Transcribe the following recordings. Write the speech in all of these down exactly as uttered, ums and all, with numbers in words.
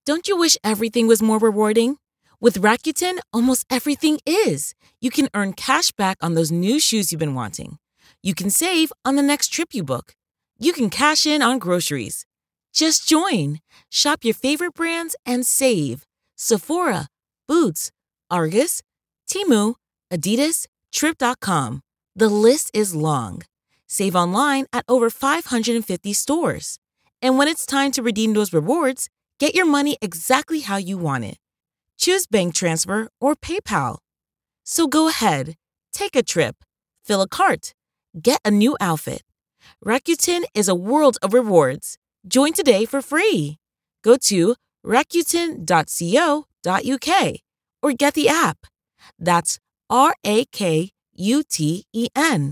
Don't you wish everything was more rewarding? With Rakuten, almost everything is. You can earn cash back on those new shoes you've been wanting. You can save on the next trip you book. You can cash in on groceries. Just join. Shop your favorite brands and save. Sephora, Boots, Argus, Temu, Adidas, Trip dot com. The list is long. Save online at over five hundred fifty stores. And when it's time to redeem those rewards, get your money exactly how you want it. Choose bank transfer or PayPal. So go ahead, take a trip, fill a cart, get a new outfit. Rakuten is a world of rewards. Join today for free. Go to rakuten dot co dot uk or get the app. That's R A K U T E N.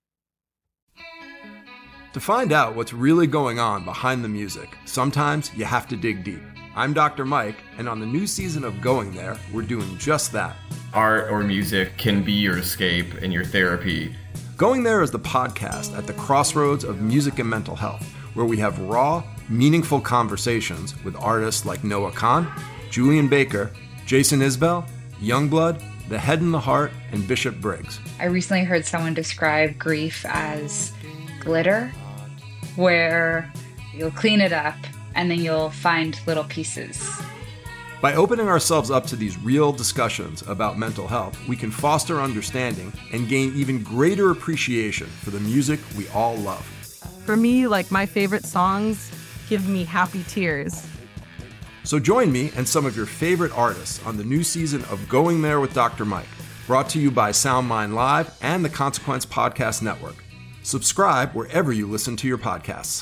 To find out what's really going on behind the music, sometimes you have to dig deep. I'm Doctor Mike, and on the new season of Going There, we're doing just that. Art or music can be your escape and your therapy. Going There is the podcast at the crossroads of music and mental health, where we have raw, meaningful conversations with artists like Noah Kahn, Julian Baker, Jason Isbell, Youngblood, The Head and the Heart, and Bishop Briggs. I recently heard someone describe grief as glitter, where you'll clean it up and then you'll find little pieces. By opening ourselves up to these real discussions about mental health, we can foster understanding and gain even greater appreciation for the music we all love. For me, like, my favorite songs give me happy tears. So join me and some of your favorite artists on the new season of Going There with Doctor Mike, brought to you by SoundMind Live and the Consequence Podcast Network. Subscribe wherever you listen to your podcasts.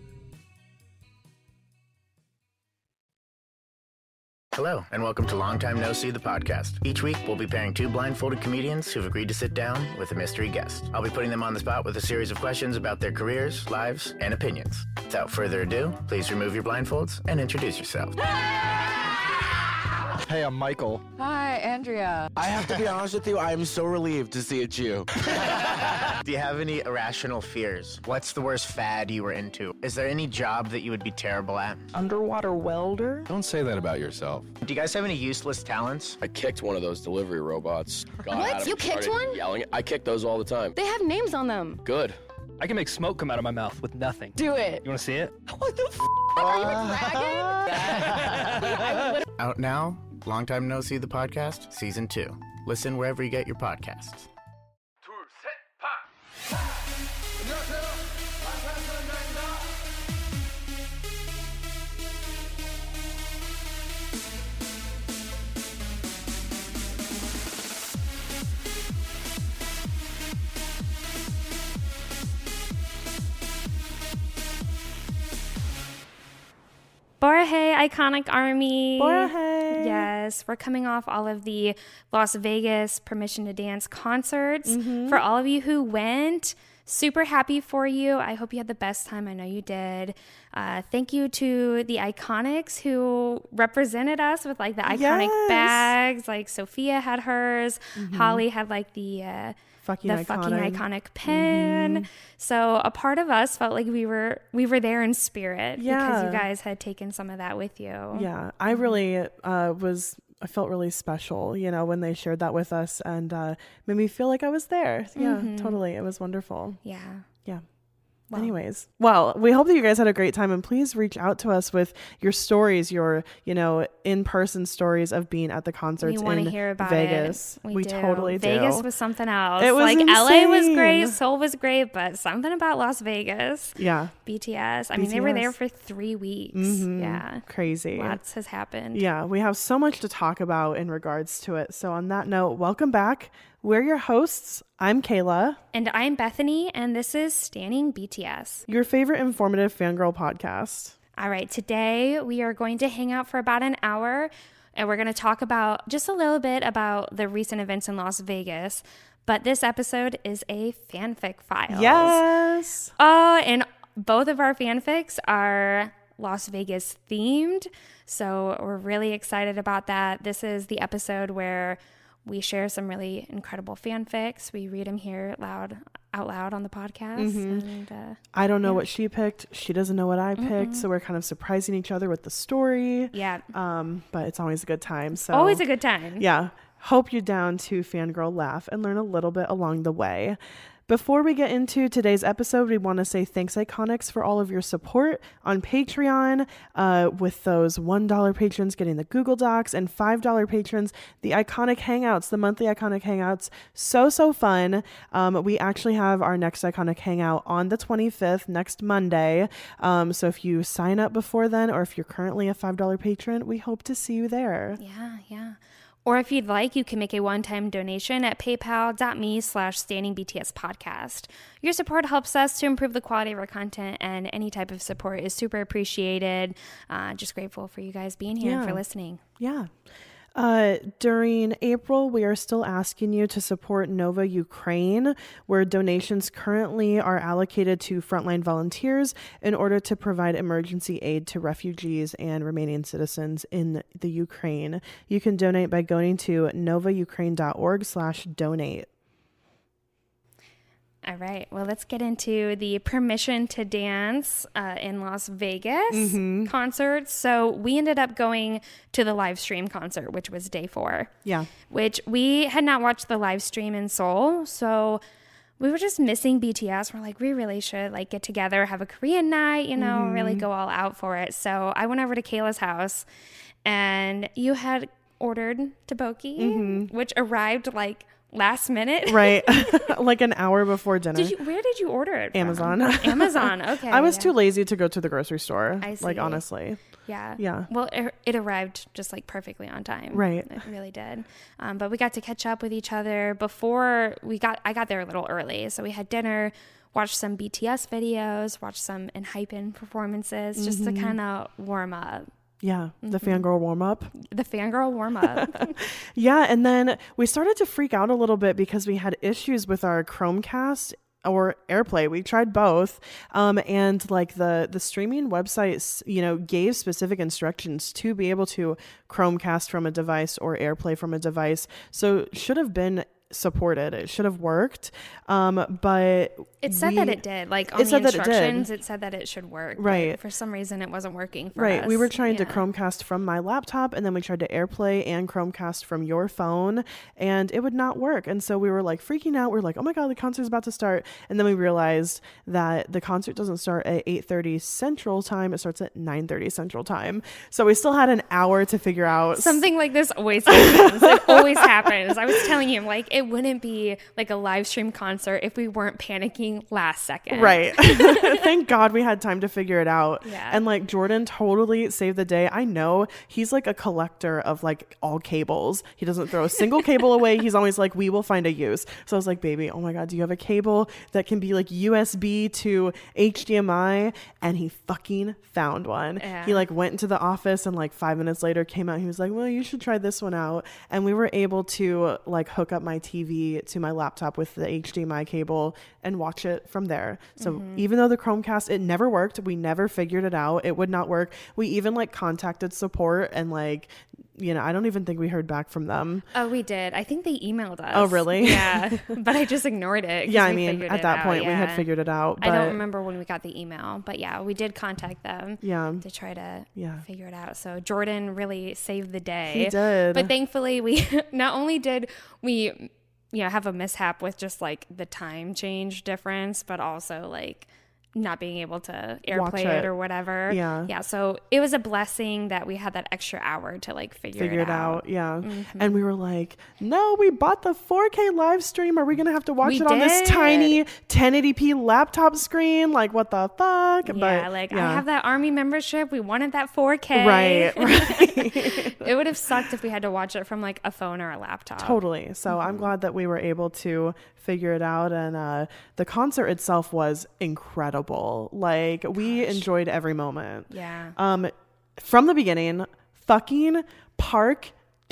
Hello, and welcome to Long Time No See, the podcast. Each week, we'll be pairing two blindfolded comedians who've agreed to sit down with a mystery guest. I'll be putting them on the spot with a series of questions about their careers, lives, and opinions. Without further ado, please remove your blindfolds and introduce yourselves. Hey, I'm Michael. Hi, Andrea. I have to be honest with you, I am so relieved to see it's you. Do you have any irrational fears? What's the worst fad you were into? Is there any job that you would be terrible at? Underwater welder? Don't say that about yourself. Do you guys have any useless talents? I kicked one of those delivery robots. Got What? at him, You kicked started one? Yelling. I kick those all the time. They have names on them. Good. I can make smoke come out of my mouth with nothing. Do it. You want to see it? What the f***? Are you a dragon? Out now, Long Time No See, the podcast, season two. Listen wherever you get your podcasts. Borahae Iconic Army. Borahae. Yes, we're coming off all of the Las Vegas Permission to Dance concerts. Mm-hmm. For all of you who went, super happy for you. I hope you had the best time. I know you did. Uh, thank you to the Iconics who represented us with like the iconic Yes. bags. Like Sophia had hers. Mm-hmm. Holly had like the uh, Fucking the iconic. fucking iconic pen. Mm-hmm. So a part of us felt like we were we were there in spirit because Yeah. you guys had taken some of that with you. Yeah, I really uh, was, I felt really special, you know, when they shared that with us, and uh, made me feel like I was there. Yeah, Mhm. totally. It was wonderful. Yeah. Yeah. Well. Anyways, well, we hope that you guys had a great time, and please reach out to us with your stories, your, you know, in-person stories of being at the concerts We want in to hear about Vegas. it. We, do. totally do. Vegas was something else. It was like L A was insane. great, Seoul was great, but something about Las Vegas. Yeah. B T S. I mean, they were B T S. there for three weeks. Mhm. Yeah. Crazy. Lots has happened. Yeah, we have so much to talk about in regards to it. So on that note, welcome back. We're your hosts. I'm Kayla. And I'm Bethany, and this is Standing B T S. Your favorite informative fangirl podcast. All right, today we are going to hang out for about an hour, and we're going to talk about just a little bit about the recent events in Las Vegas. But this episode is a fanfic file. Yes. Oh, and both of our fanfics are Las Vegas themed. So we're really excited about that. This is the episode where we share some really incredible fanfics. We read them here loud, out loud on the podcast. Mm-hmm. And, uh, I don't know yeah. what she picked. She doesn't know what I picked. Mm-mm. So we're kind of surprising each other with the story. Yeah. Um, but it's always a good time. So Always a good time. Yeah. Hope you're down to fangirl laugh and learn a little bit along the way. Before we get into today's episode, we want to say thanks, Iconics, for all of your support on Patreon, uh, with those one dollar patrons getting the Google Docs and five dollar patrons, the Iconic Hangouts, the monthly Iconic Hangouts. So, so fun. Um, we actually have our next Iconic Hangout on the twenty-fifth, next Monday. Um, so if you sign up before then, or if you're currently a five dollar patron, we hope to see you there. Yeah, yeah. Or if you'd like, you can make a one-time donation at paypal.me slash standingbts podcast. Your support helps us to improve the quality of our content, and any type of support is super appreciated. Uh, just grateful for you guys being here Yeah. and for listening. Yeah. Uh, during April, we are still asking you to support Nova Ukraine, where donations currently are allocated to frontline volunteers in order to provide emergency aid to refugees and Romanian citizens in the Ukraine. You can donate by going to novaukraine.org slash donate. All right. Well, let's get into the Permission to Dance uh, in Las Vegas Mm-hmm. concert. So we ended up going to the live stream concert, which was day four. Yeah. Which we had not watched the live stream in Seoul. So we were just missing B T S. We're like, we really should like get together, have a Korean night, you know, Mm-hmm. really go all out for it. So I went over to Kayla's house, and you had ordered tteokbokki, Mm-hmm. which arrived like last minute. Right. Like an hour before dinner. Did you, where did you order it from? Amazon. Amazon. Okay. I was yeah. too lazy to go to the grocery store. I see. Like, honestly. Yeah. Yeah. Well, it, it arrived just like perfectly on time. Right. It really did. Um, but we got to catch up with each other before we got, I got there a little early. So we had dinner, watched some B T S videos, watched some Enhypen performances, just Mm-hmm. to kind of warm up. Yeah. The Mm-hmm. fangirl warm up. The fangirl warm up. Yeah, and then we started to freak out a little bit because we had issues with our Chromecast or AirPlay. We tried both, um, and like the the streaming websites, you know, gave specific instructions to be able to Chromecast from a device or AirPlay from a device. So should have been supported. It should have worked, um, but it said we, that it did. Like on it the said that it did. instructions, it, said that it should work. Right. But for some reason, it wasn't working for Right. us. We were trying Yeah. to Chromecast from my laptop, and then we tried to AirPlay and Chromecast from your phone, and it would not work. And so we were like freaking out. We are like, oh my God, the concert's about to start. And then we realized that the concert doesn't start at eight thirty Central Time. It starts at nine thirty Central Time. So we still had an hour to figure out. Something like this always happens. It always happens. I was telling him, like, it wouldn't be like a live stream concert if we weren't panicking last second. Right. Thank God we had time to figure it out. Yeah. And like Jordan totally saved the day. I know he's like a collector of like all cables. He doesn't throw a single cable away. He's always like, we will find a use. So I was like, baby, oh my God, do you have a cable that can be like U S B to H D M I? And he fucking found one. Yeah. He like went into the office and like five minutes later came out. He was like, well, you should try this one out. And we were able to like hook up my T V to my laptop with the H D M I cable and watch it from there. So Mm-hmm. even though the Chromecast, it never worked. We never figured it out. It would not work. We even like contacted support and like, you know, I don't even think we heard back from them. Oh, we did. I think they emailed us. Oh, really? Yeah. But I just ignored it. 'cause Yeah, I we mean, figured at it that out, point we had yeah. figured it out. But I don't remember when we got the email, but yeah, we did contact them. Yeah. To try to Yeah. figure it out. So Jordan really saved the day. He did. But thankfully, we not only did we, you know, have a mishap with just like the time change difference, but also like not being able to Watch AirPlay it. it or whatever. Yeah. Yeah. So it was a blessing that we had that extra hour to like figure, figure it out. out. Yeah. Mm-hmm. And we were like, no, we bought the four K live stream. Are we going to have to watch We it on this did. tiny ten eighty p laptop screen? Like, what the fuck? Yeah, But, like yeah. I have that Army membership. We wanted that four K. Right, right. It would have sucked if we had to watch it from like a phone or a laptop. Totally. So Mm-hmm. I'm glad that we were able to figure it out. And uh, the concert itself was incredible. Like, we enjoyed every moment. Yeah. Um, from the beginning, fucking Park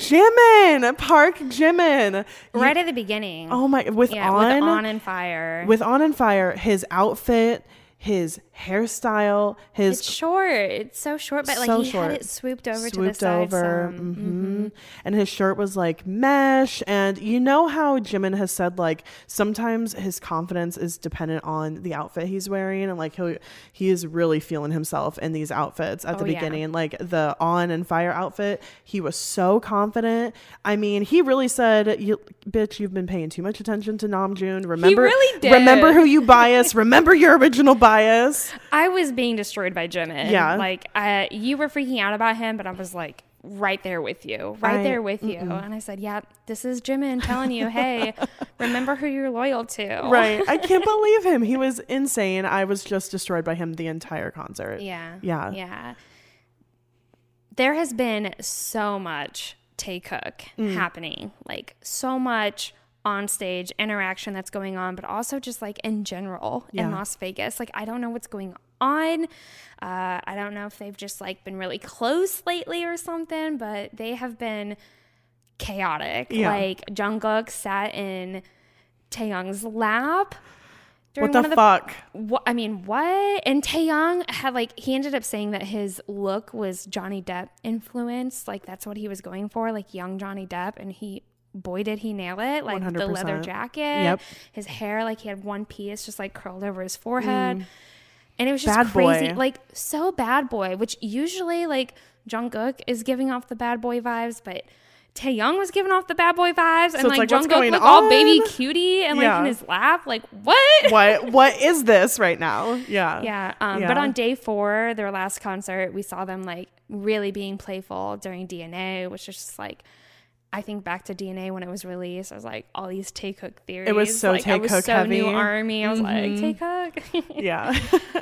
Jimin, Park Jimin. Right at the beginning. Oh my, with yeah, on, with on and fire. with on and fire, his outfit, his hairstyle, his it's short. It's so short, but like so he short. had it swooped over swooped to the side. over. Some. Mm-hmm. Mm-hmm. And his shirt was like mesh. And you know how Jimin has said like sometimes his confidence is dependent on the outfit he's wearing, and like he he is really feeling himself in these outfits at Oh, the yeah. beginning. Like the On and Fire outfit, he was so confident. I mean, he really said, you, "Bitch, you've been paying too much attention to Namjoon. Remember, really did. remember who you bias. Remember your original bias." I was being destroyed by Jimin. Yeah. Like, uh, you were freaking out about him, but I was like right there with you. Right I- there with you. mm-mm. And I said, yeah, this is Jimin telling you, hey, remember who you're loyal to. Right. I can't believe him. He was insane. I was just destroyed by him the entire concert. Yeah. Yeah. Yeah. There has been so much Taekook Mm. happening. Like, so much on stage interaction that's going on, but also just like in general in Yeah. Las Vegas. Like, I don't know what's going on. Uh, I don't know if they've just like been really close lately or something, but they have been chaotic. Yeah. Like, Jungkook sat in Taeyong's lap. during What the one of fuck? What, I mean, what? And Taeyong had like, he ended up saying that his look was Johnny Depp influenced. Like, that's what he was going for, like young Johnny Depp. And he, boy, did he nail it. Like one hundred the percent. leather jacket, Yep. his hair, like he had one piece just like curled over his forehead. Mm. And it was just Bad crazy. boy. Like, so bad boy, which usually like Jungkook is giving off the bad boy vibes, but Taeyong was giving off the bad boy vibes, So and it's like, like, what's Jungkook going was all on? baby cutie and like Yeah. in his lap. Like, what? What what is this right now? Yeah. Yeah. Um, Yeah. But on day four, their last concert, we saw them like really being playful during D N A, which is just like, I think back to D N A when it was released. I was like, all these Taekook theories. It was so like, I was Taekook so heavy. New Army. I was Mhm. like, Taekook. Yeah.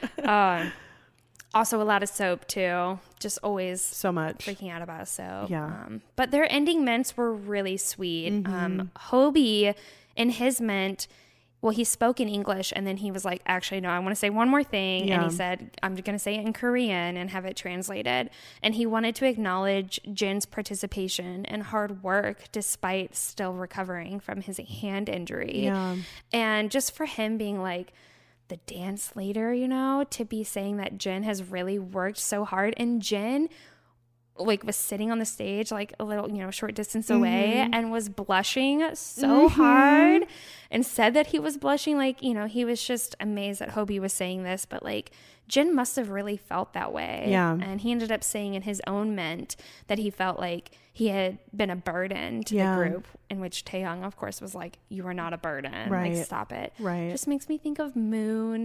um, also a lot of soap too. Just always so much freaking out about soap. Yeah. Um, but their ending mints were really sweet. Mhm. Um, Hobie in his mint, well, he spoke in English and then he was like, actually, no, I want to say one more thing. Yeah. And he said, I'm going to say it in Korean and have it translated. And he wanted to acknowledge Jin's participation and hard work despite still recovering from his hand injury. Yeah. And just for him being like, the dance leader, you know, to be saying that Jin has really worked so hard, and Jin like was sitting on the stage like a little, you know, short distance away Mhm. and was blushing so Mhm. hard and said that he was blushing. Like, you know, he was just amazed that Hobie was saying this, but like Jin must have really felt that way. Yeah. And he ended up saying in his own ment that he felt like he had been a burden to Yeah. the group, in which Taeyong, of course, was like, you are not a burden. Right. Like, stop it. Right. Just makes me think of Moon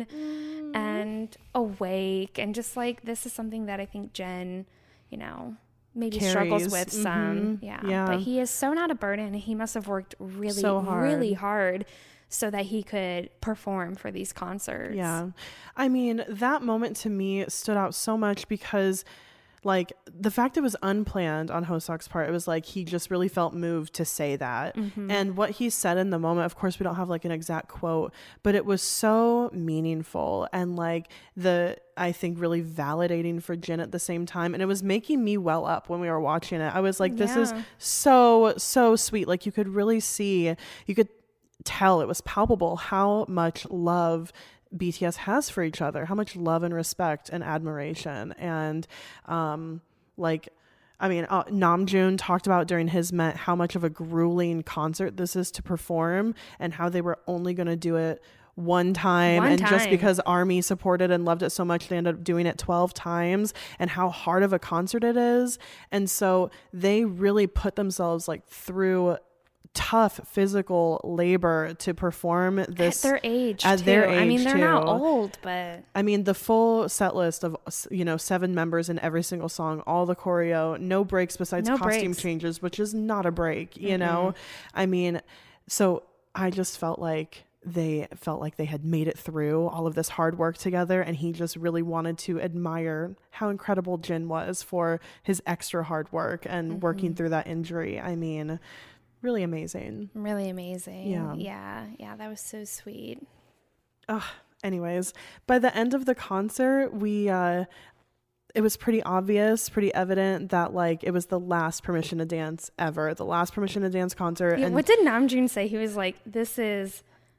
and Awake, and just like, this is something that I think Jen, you know, maybe struggles Carries. with some. Mhm. Yeah. Yeah. But he is so not a burden. He must have worked really, So hard. really hard so that he could perform for these concerts. Yeah. I mean, that moment to me stood out so much because like the fact it was unplanned on Hoseok's part, it was like he just really felt moved to say that. Mhm. And what he said in the moment, of course we don't have like an exact quote, but it was so meaningful and like the I think really validating for Jin at the same time, and it was making me well up when we were watching it. I was like, this is Yeah. so so sweet. Like you could really see, you could tell, it was palpable how much love B T S has for each other, how much love and respect and admiration. And um like I mean uh, Namjoon talked about during his Met how much of a grueling concert this is to perform, and how they were only going to do it one time, One and just time. because ARMY supported and loved it so much, they ended up doing it twelve times, and how hard of a concert it is. And so they really put themselves like through tough physical labor to perform this At their age, at too. their I mean, age, they're not too. old, but I mean, the full set list of, you know, seven members in every single song, all the choreo, no breaks besides No costume breaks. changes, which is not a break, you Mm-mm. know? I mean, so I just felt like they felt like they had made it through all of this hard work together, and he just really wanted to admire how incredible Jin was for his extra hard work and Mm-hmm. working through that injury. I mean, really amazing. really amazing. Yeah. Yeah. Yeah. That was so sweet. Ugh. Anyways, by the end of the concert, we uh it was pretty obvious, pretty evident that like it was the last Permission to Dance ever, the last Permission to Dance concert. Yeah, and what did Namjoon say? He was like, this is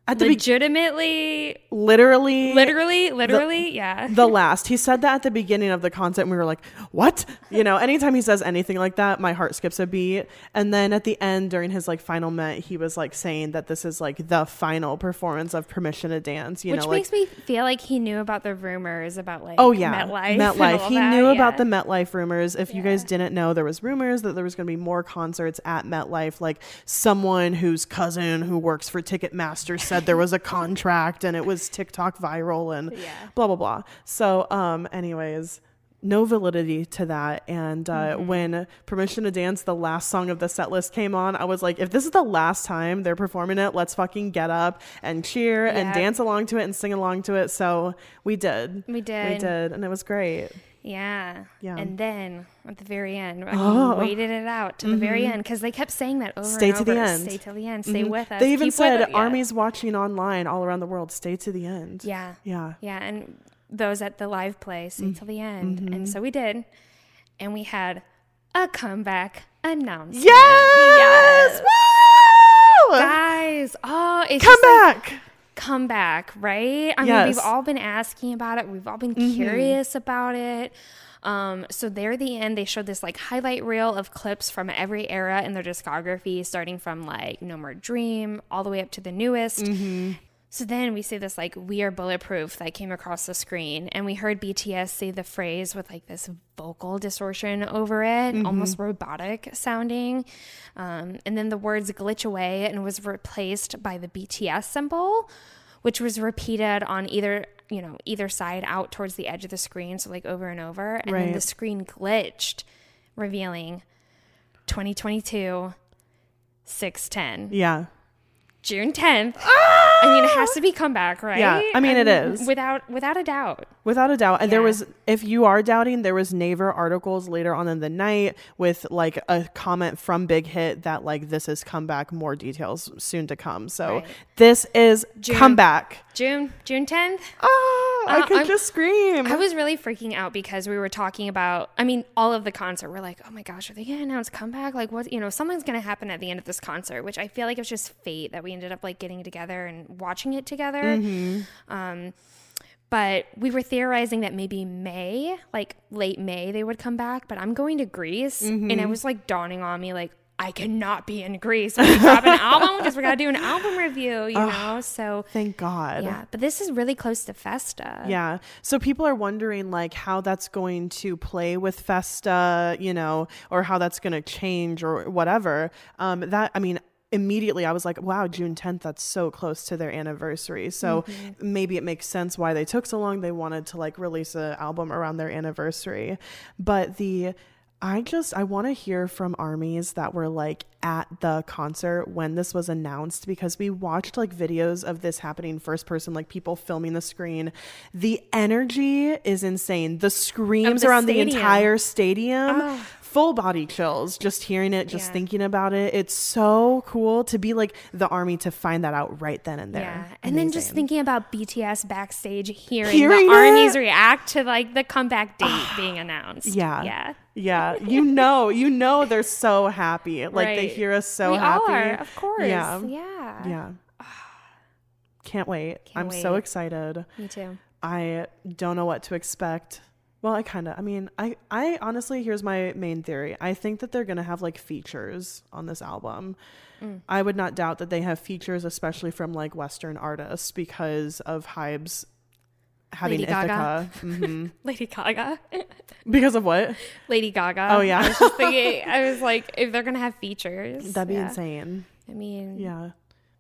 At the legitimately, be- literally, literally, literally, the, yeah. The last. He said that at the beginning of the concert, and we were like, what? You know, anytime he says anything like that, my heart skips a beat. And then at the end, during his like final met, he was like saying that this is like the final performance of Permission to Dance. You Which know, makes like, me feel like he knew about the rumors about like oh yeah, MetLife. MetLife. He that, knew yeah. about the MetLife rumors. If Yeah. you guys didn't know, there was rumors that there was going to be more concerts at MetLife. Like someone whose cousin who works for Ticketmaster said there was a contract and it was TikTok viral and Yeah. blah blah blah. So um anyways, no validity to that. And uh Mm-hmm. when Permission to Dance, the last song of the set list, came on, I was like, if this is the last time they're performing it, let's fucking get up and cheer Yeah. and dance along to it and sing along to it. So we did We did. we did and it was great. Yeah. Yeah. And then at the very end, I Oh. waited it out to the very end because they kept saying that over Stay and to over. the end. Stay till the end. Stay Mhm. with us. They even Keep said with it. Yeah. armies watching online all around the world, stay to the end. Yeah. Yeah. Yeah. And those at the live play, stay till the end. Mm-hmm. And so we did. And we had a comeback announcement. Yes! Yes. Woo! Guys. Oh, it's Come just like- back. come back, right? I mean, Yes. we've all been asking about it. We've all been Mhm. curious about it. Um, so there at the end, they showed this like highlight reel of clips from every era in their discography, starting from like No More Dream all the way up to the newest. Mm-hmm. So then we see this like We Are Bulletproof that came across the screen, and we heard B T S say the phrase with like this vocal distortion over it, Mm-hmm. almost robotic sounding. Um, and then the words glitch away and was replaced by the B T S symbol, which was repeated on either, you know, either side out towards the edge of the screen. So like over and over. And then Right. the screen glitched, revealing twenty twenty-two, six ten. Yeah. June tenth. I mean, it has to be comeback, right? Yeah, I mean, it is. Without without a doubt. Without a doubt. And there Yeah. was, if you are doubting, there was Naver articles later on in the night with like a comment from Big Hit that like this is comeback, more details soon to come. So Right. this is June. comeback. June, June tenth. Ah, I Uh, could I'm- just scream. I was really freaking out because we were talking about, I mean, all of the concert. We're like, oh my gosh, are they going to announce comeback? Like, what, you know, something's going to happen at the end of this concert, which I feel like it's just fate that we ended up like getting together and watching it together. Mm-hmm. Um, but we were theorizing that maybe May, like late May, they would come back. But I'm going to Greece, Mm-hmm. and it was like dawning on me, like, I cannot be in Greece when we drop an album because we got to do an album review, you know? So, Thank God. yeah. But this is really close to Festa. Yeah. So people are wondering like how that's going to play with Festa, you know, or how that's going to change or whatever. Um, that, I mean, immediately I was like, wow, June tenth, that's so close to their anniversary. So Mm-hmm. maybe it makes sense why they took so long. They wanted to like release an album around their anniversary. But the, I just, I want to hear from armies that were like at the concert when this was announced, because we watched like videos of this happening first person, like people filming the screen. The energy is insane. The screams the around the stadium. entire stadium, Oh. full body chills, just hearing it, just Yeah. thinking about it. It's so cool to be like the army to find that out right then and there. Yeah. And then just Amazing. thinking about B T S backstage hearing, Hearing the armies it? react to like the comeback date being announced. Yeah. Yeah. Yeah, you know, you know they're so happy. Like they Right. hear us so we happy. all are, of course. Yeah. Yeah. Yeah. Can't wait. Can't I'm so wait. excited. Me too. I don't know what to expect. Well, I kind of, I mean, I, I honestly, here's my main theory. I think that they're going to have like features on this album. Mm. I would not doubt that they have features, especially from like Western artists, because of Hybe's having Lady Ithaca. Gaga. hmm Lady Gaga. Because of what? Lady Gaga. Oh, yeah. I was just thinking, I was like, if they're going to have features. That'd be yeah. insane. I mean, Yeah.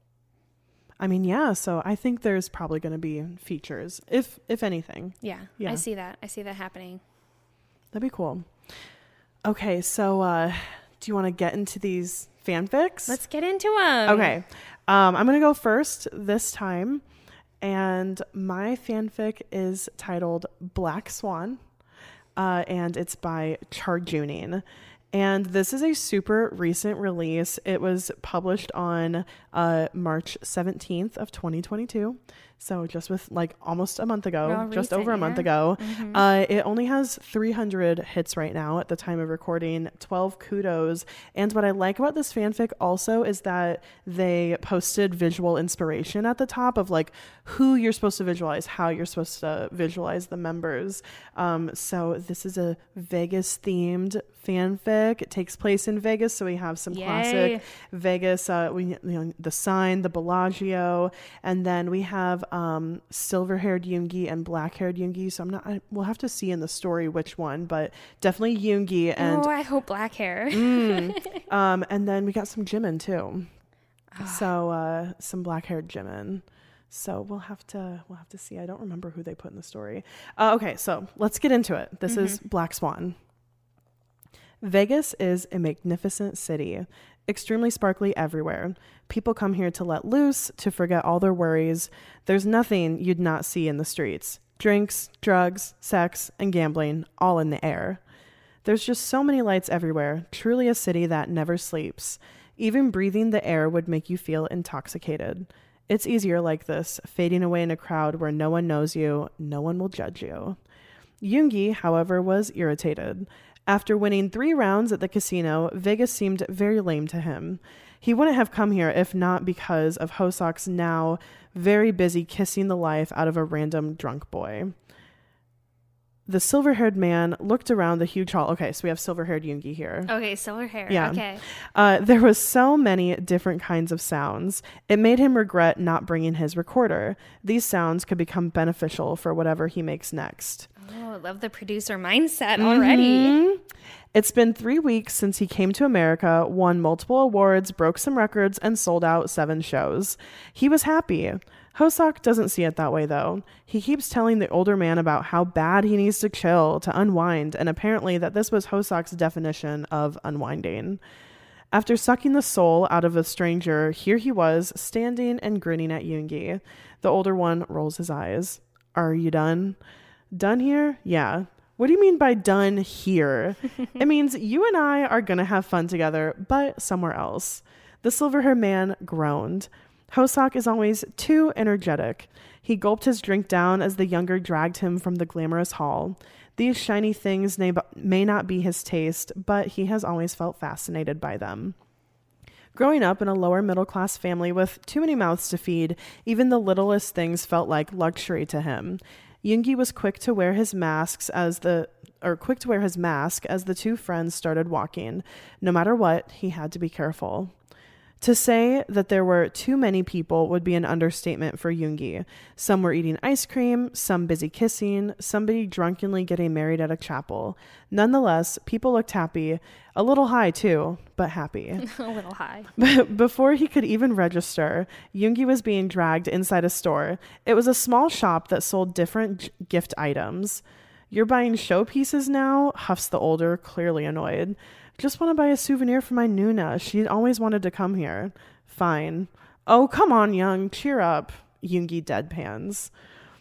I mean, yeah. So I think there's probably going to be features, if if anything. yeah. Yeah. I see that. I see that happening. That'd be cool. Okay, so uh, do you want to get into these fanfics? Let's get into them. Okay, um, I'm gonna go first this time, and my fanfic is titled Black Swan, uh, and it's by Charjuning. And this is a super recent release. It was published on uh, March seventeenth of twenty twenty-two. So just with like almost a month ago, Real just recent, over a month yeah. ago, Mhm. uh, it only has three hundred hits right now at the time of recording, twelve kudos. And what I like about this fanfic also is that they posted visual inspiration at the top of like who you're supposed to visualize, how you're supposed to visualize the members. Um, so this is a Vegas themed fanfic. It takes place in Vegas, so we have some Yay. classic Vegas, uh, we you know the sign, the Bellagio, and then we have um, silver-haired Yoongi and black-haired Yoongi. So I'm not. I, we'll have to see in the story which one, but definitely Yoongi. And oh, I hope black hair. mm, um, and then we got some Jimin too. So uh, some black-haired Jimin. So we'll have to we'll have to see. I don't remember who they put in the story. Uh, okay, so let's get into it. This mm-hmm. is Black Swan. Vegas is a magnificent city, extremely sparkly everywhere. People come here to let loose, to forget all their worries. There's nothing you'd not see in the streets. Drinks, drugs, sex, and gambling, all in the air. There's just so many lights everywhere, truly a city that never sleeps. Even breathing the air would make you feel intoxicated. It's easier like this, fading away in a crowd where no one knows you, no one will judge you. Yoongi, however, was irritated. After winning three rounds at the casino, Vegas seemed very lame to him. He wouldn't have come here if not because of Hoseok's now very busy kissing the life out of a random drunk boy. The silver-haired man looked around the huge hall. Okay, so we have silver-haired Yoongi here. Okay, silver hair. Yeah. Okay. Uh, there was so many different kinds of sounds. It made him regret not bringing his recorder. These sounds could become beneficial for whatever he makes next. Oh, I love the producer mindset already. Mm-hmm. It's been three weeks since he came to America, won multiple awards, broke some records, and sold out seven shows. He was happy. Hoseok doesn't see it that way, though. He keeps telling the older man about how bad he needs to chill, to unwind, and apparently that this was Hoseok's definition of unwinding. After sucking the soul out of a stranger, here he was, standing and grinning at Yoongi. The older one rolls his eyes. Are you done? Done here? Yeah. What do you mean by done here? It means you and I are going to have fun together, but somewhere else. The silver-haired man groaned. Hoseok is always too energetic. He gulped his drink down as the younger dragged him from the glamorous hall. These shiny things may, may not be his taste, but he has always felt fascinated by them. Growing up in a lower middle-class family with too many mouths to feed, even the littlest things felt like luxury to him. Yoongi was quick to wear his masks as the or quick to wear his mask as the two friends started walking. No matter what, he had to be careful. To say that there were too many people would be an understatement for Yoongi. Some were eating ice cream, some busy kissing, somebody drunkenly getting married at a chapel. Nonetheless, people looked happy, a little high too, but happy. A little high. But before he could even register, Yoongi was being dragged inside a store. It was a small shop that sold different g- gift items. You're buying showpieces now? Huffs the older, clearly annoyed. Just want to buy a souvenir for my Nuna. She'd always wanted to come here. Fine. Oh, come on, young. Cheer up. Yoongi deadpans.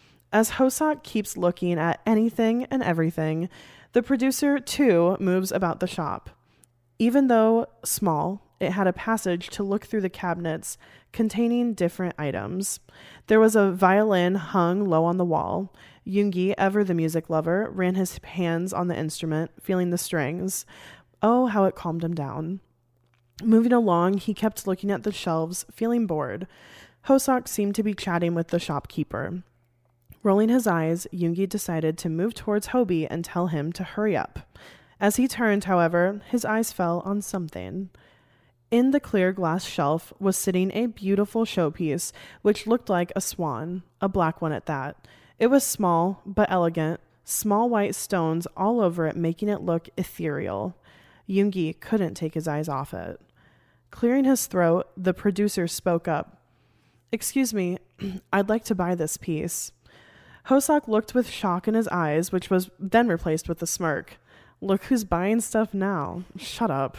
As Hoseok keeps looking at anything and everything, the producer, too, moves about the shop. Even though small, it had a passage to look through the cabinets containing different items. There was a violin hung low on the wall. Yoongi, ever the music lover, ran his hands on the instrument, feeling the strings. Oh, how it calmed him down. Moving along, he kept looking at the shelves, feeling bored. Hoseok seemed to be chatting with the shopkeeper. Rolling his eyes, Yoongi decided to move towards Hobie and tell him to hurry up. As he turned, however, his eyes fell on something. In the clear glass shelf was sitting a beautiful showpiece, which looked like a swan, a black one at that. It was small, but elegant, small white stones all over it making it look ethereal. Yoongi couldn't take his eyes off it. Clearing his throat, the producer spoke up. Excuse me, I'd like to buy this piece. Hoseok looked with shock in his eyes, which was then replaced with a smirk. Look who's buying stuff now. Shut up.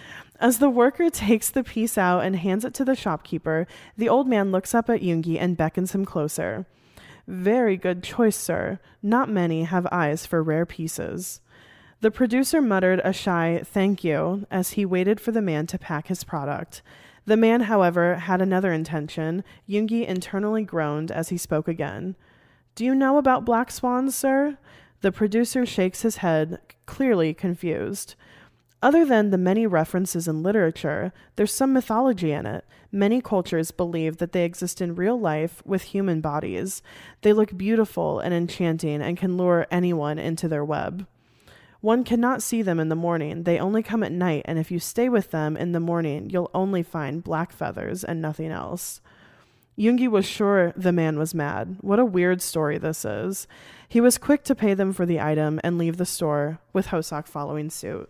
As the worker takes the piece out and hands it to the shopkeeper, the old man looks up at Yoongi and beckons him closer. Very good choice, sir. Not many have eyes for rare pieces. The producer muttered a shy thank you as he waited for the man to pack his product. The man, however, had another intention. Yoongi internally groaned as he spoke again. Do you know about black swans, sir? The producer shakes his head, clearly confused. Other than the many references in literature, there's some mythology in it. Many cultures believe that they exist in real life with human bodies. They look beautiful and enchanting and can lure anyone into their web. One cannot see them in the morning. They only come at night, and if you stay with them in the morning, you'll only find black feathers and nothing else. Yoongi was sure the man was mad. What a weird story this is. He was quick to pay them for the item and leave the store, with Hoseok following suit.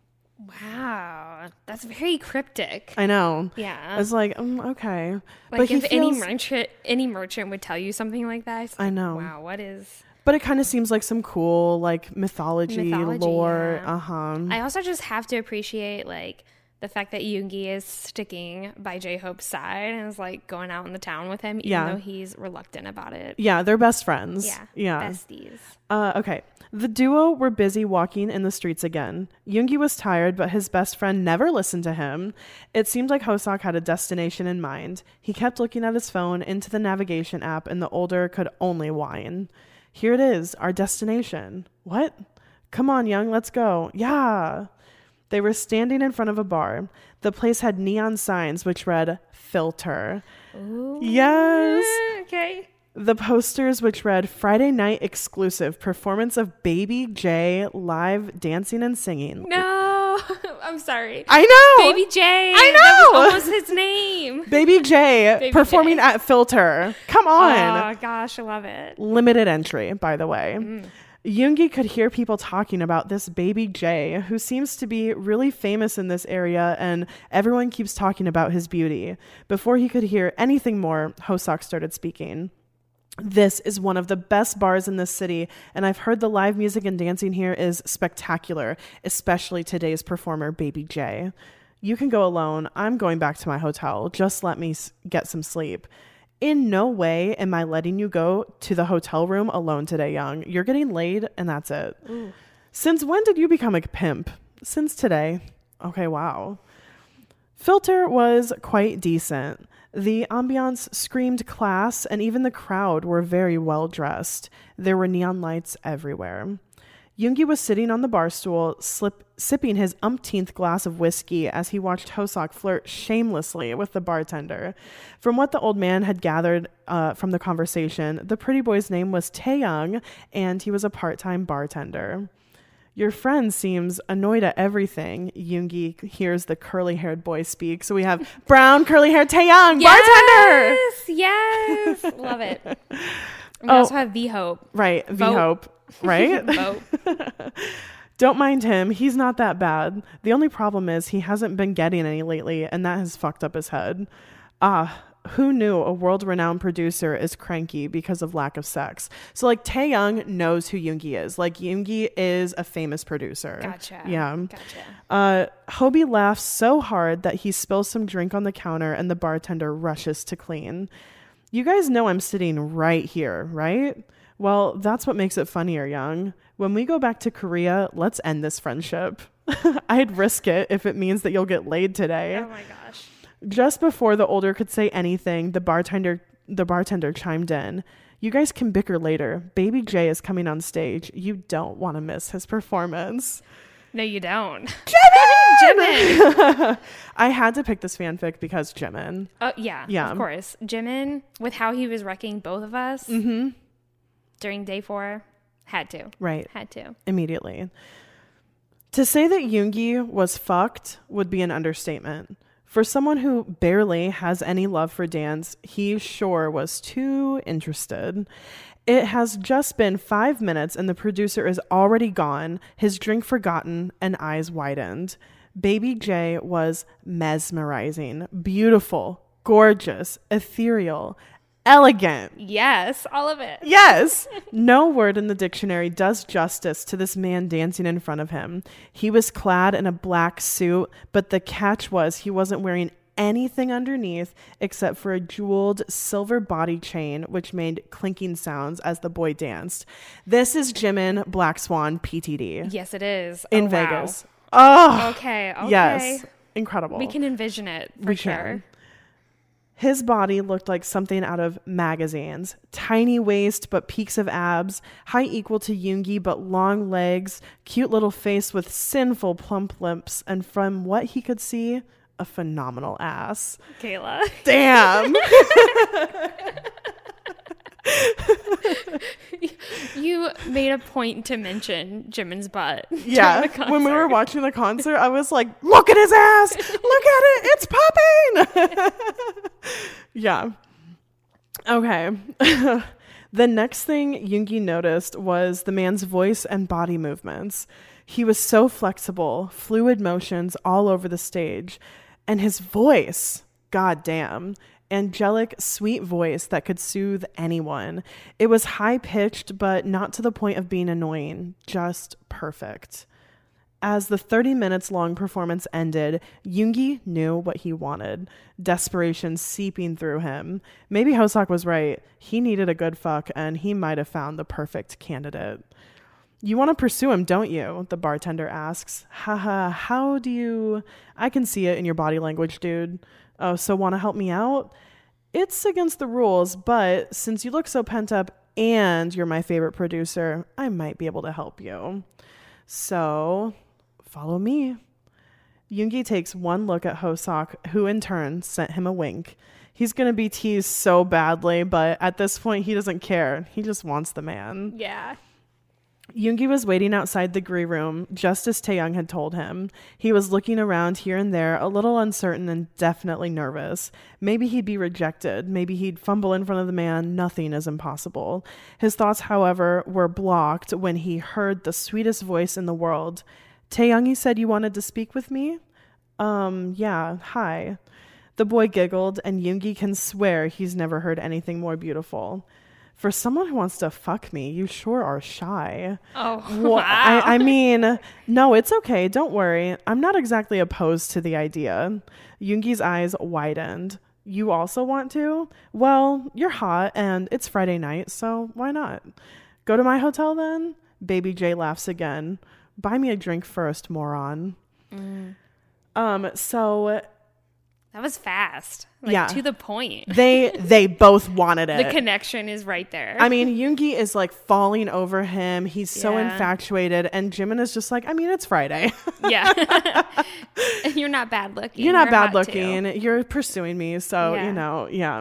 Wow, that's very cryptic. I know. Yeah. I was like, um, okay. Like but if he feels... any merchant, any merchant would tell you something like that. It's like, I know. Wow, what is... But it kind of seems like some cool, like, mythology, mythology lore. Yeah. Uh-huh. I also just have to appreciate, like, the fact that Yoongi is sticking by J-Hope's side and is, like, going out in the town with him, even yeah. though he's reluctant about it. Yeah, they're best friends. Yeah, yeah. besties. Uh, okay. The duo were busy walking in the streets again. Yoongi was tired, but his best friend never listened to him. It seemed like Hoseok had a destination in mind. He kept looking at his phone into the navigation app, and the older could only whine. Here it is, our destination. What? Come on, Young, let's go. Yeah. They were standing in front of a bar. The place had neon signs which read, Filter. Ooh. Yes. Okay. The posters which read, Friday night exclusive performance of Baby J live dancing and singing. No, I'm sorry. I know. Baby J. I know. That was almost his name. Baby J Baby performing J. at Filter. Come on. Oh, gosh, I love it. Limited entry, by the way. Mm. Yoongi could hear people talking about this Baby J, who seems to be really famous in this area, and everyone keeps talking about his beauty. Before he could hear anything more, Hoseok started speaking. This is one of the best bars in this city, and I've heard the live music and dancing here is spectacular, especially today's performer, Baby J. You can go alone. I'm going back to my hotel. Just let me s- get some sleep. In no way am I letting you go to the hotel room alone today, Young. You're getting laid, and that's it. Ooh. Since when did you become a pimp? Since today. Okay, wow. Filter was quite decent. The ambiance screamed class, and even the crowd were very well dressed. There were neon lights everywhere. Yoongi was sitting on the bar stool, slip, sipping his umpteenth glass of whiskey as he watched Hoseok flirt shamelessly with the bartender. From what the old man had gathered uh, from the conversation, the pretty boy's name was Taeyang, and he was a part-time bartender. Your friend seems annoyed at everything. Yoongi hears the curly-haired boy speak. So we have brown, curly-haired Taeyang, bartender. Yes, yes. Love it. We oh, also have V-Hope. Right, V-Hope. Right? Vote. Don't mind him. He's not that bad. The only problem is he hasn't been getting any lately, and that has fucked up his head. Ah, who knew a world-renowned producer is cranky because of lack of sex? So, like, Taeyang knows who Yoongi is. Like, Yoongi is a famous producer. Gotcha. Yeah. Gotcha. Uh, Hobie laughs so hard that he spills some drink on the counter, and the bartender rushes to clean. You guys know I'm sitting right here, right? Well, that's what makes it funnier, Young. When we go back to Korea, let's end this friendship. I'd risk it if it means that you'll get laid today. Oh my gosh. Just before the older could say anything, the bartender the bartender chimed in. You guys can bicker later. Baby J is coming on stage. You don't want to miss his performance. No, you don't. Jimin! Jimin! I had to pick this fanfic because Jimin. Oh, yeah, yeah, of course. Jimin, with how he was wrecking both of us mm-hmm. during day four, had to. Right. Had to. Immediately. To say that Yoongi was fucked would be an understatement. For someone who barely has any love for dance, he sure was too interested. It has just been five minutes and the producer is already gone, his drink forgotten, and eyes widened. Baby J was mesmerizing, beautiful, gorgeous, ethereal, elegant. Yes, all of it. Yes. No word in the dictionary does justice to this man dancing in front of him. He was clad in a black suit, but the catch was he wasn't wearing anything underneath except for a jeweled silver body chain, which made clinking sounds as the boy danced. This is Jimin Black Swan P T D. Yes, it is. In oh, Vegas. Wow. Oh. Okay, okay. Yes. incredible. We can envision it for we sure. Can. His body looked like something out of magazines. Tiny waist, but peaks of abs. Height equal to Yoongi, but long legs. Cute little face with sinful plump lips. And from what he could see, a phenomenal ass. Kayla. Damn. You made a point to mention Jimin's butt. Yeah. When we were watching the concert, I was like, look at his ass. Look at it. It's popping. Yeah. Okay. The next thing Yoongi noticed was the man's voice and body movements. He was so flexible, fluid motions all over the stage. And his voice, goddamn, angelic, sweet voice that could soothe anyone. It was high-pitched, but not to the point of being annoying. Just perfect. As the thirty minutes long performance ended, Yoongi knew what he wanted. Desperation seeping through him. Maybe Hoseok was right. He needed a good fuck, and he might have found the perfect candidate. You want to pursue him, don't you? The bartender asks. Haha, how do you... I can see it in your body language, dude. Oh, so want to help me out? It's against the rules, but since you look so pent up and you're my favorite producer, I might be able to help you. So, follow me. Yoongi takes one look at Hoseok, who in turn sent him a wink. He's going to be teased so badly, but at this point, he doesn't care. He just wants the man. Yeah. Yoongi was waiting outside the Gree room, just as Taeyoung had told him. He was looking around here and there, a little uncertain and definitely nervous. Maybe he'd be rejected. Maybe he'd fumble in front of the man. Nothing is impossible. His thoughts, however, were blocked when he heard the sweetest voice in the world. Taeyoung, you said you wanted to speak with me? Um, yeah, hi. The boy giggled, and Yoongi can swear he's never heard anything more beautiful. For someone who wants to fuck me, you sure are shy. Oh, well, wow. I, I mean, no, it's okay. Don't worry. I'm not exactly opposed to the idea. Yoongi's eyes widened. You also want to? Well, you're hot, and it's Friday night, so why not? Go to my hotel then? Baby J laughs again. Buy me a drink first, moron. Mm. Um, so... That was fast. Like, yeah. To the point. They they both wanted it. The connection is right there. I mean, Yoongi is like falling over him. He's so Yeah. infatuated. And Jimin is just like, I mean, it's Friday. Yeah. You're not bad looking. You're not You're bad hot looking. too. You're pursuing me. So, Yeah. you know, yeah.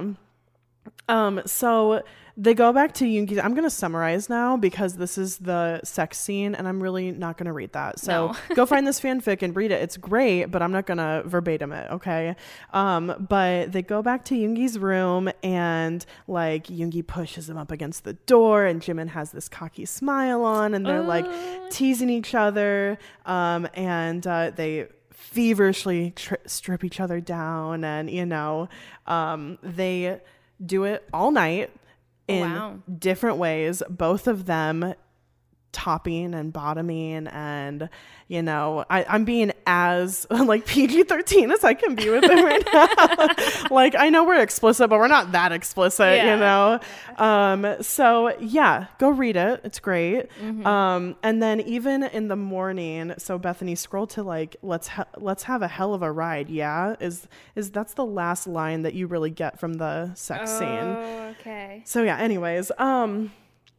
Um, so they go back to Yoongi. I'm going to summarize now because this is the sex scene and I'm really not going to read that. So No. go find this fanfic and read it. It's great, but I'm not going to verbatim it. Okay. Um, but they go back to Yoongi's room and like Yoongi pushes him up against the door and Jimin has this cocky smile on and they're Uh. like teasing each other. Um, and, uh, they feverishly tri- strip each other down and, you know, um, they do it all night. In Wow. different ways, both of them topping and bottoming, and you know, I, I'm being as like P G thirteen as I can be with them right now. Like, I know we're explicit, but we're not that explicit, Yeah. you know. Um, so yeah, go read it; it's great. Mm-hmm. Um, and then even in the morning, so Bethany, scroll to like let's ha- let's have a hell of a ride. Yeah, is is that's the last line that you really get from the sex Oh, scene. okay. So yeah, anyways, um,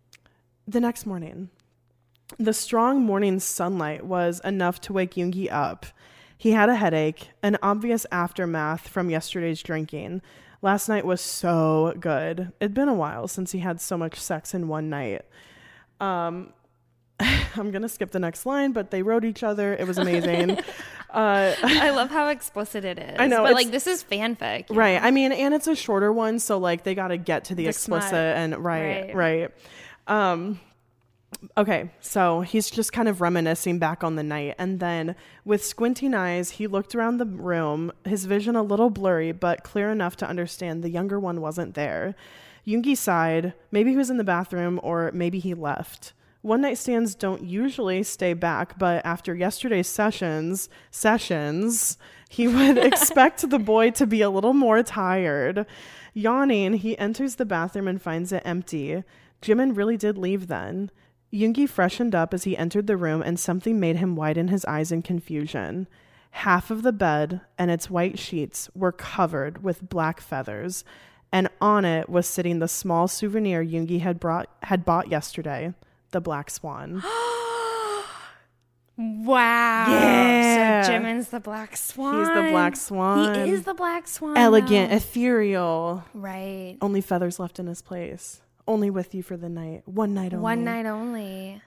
the next morning, the strong morning sunlight was enough to wake Yoongi up. He had a headache, an obvious aftermath from yesterday's drinking. Last night was so good. It'd been a while since he had so much sex in one night. Um, I'm going to skip the next line, but they wrote each other. It was amazing. uh, I love how explicit it is. I know, But it's- like, this is fanfic. you Right. know? I mean, and it's a shorter one, so like they got to get to the, The explicit smut. and right, Right. right. Um, okay, so he's just kind of reminiscing back on the night, and then with squinting eyes, he looked around the room, his vision a little blurry, but clear enough to understand the younger one wasn't there. Yoongi sighed. Maybe he was in the bathroom, or maybe he left. One night stands don't usually stay back, but after yesterday's sessions, sessions, he would expect the boy to be a little more tired. Yawning, he enters the bathroom and finds it empty. Jimin really did leave then. Yoongi freshened up as he entered the room and something made him widen his eyes in confusion. Half of the bed and its white sheets were covered with black feathers, and on it was sitting the small souvenir Yoongi had brought had bought yesterday, the black swan. Wow. Yeah. So Jimin's the black swan. He's the black swan. He is the black swan. Elegant, though. Ethereal. Right. Only feathers left in his place. Only with you for the night. One night only. One night only.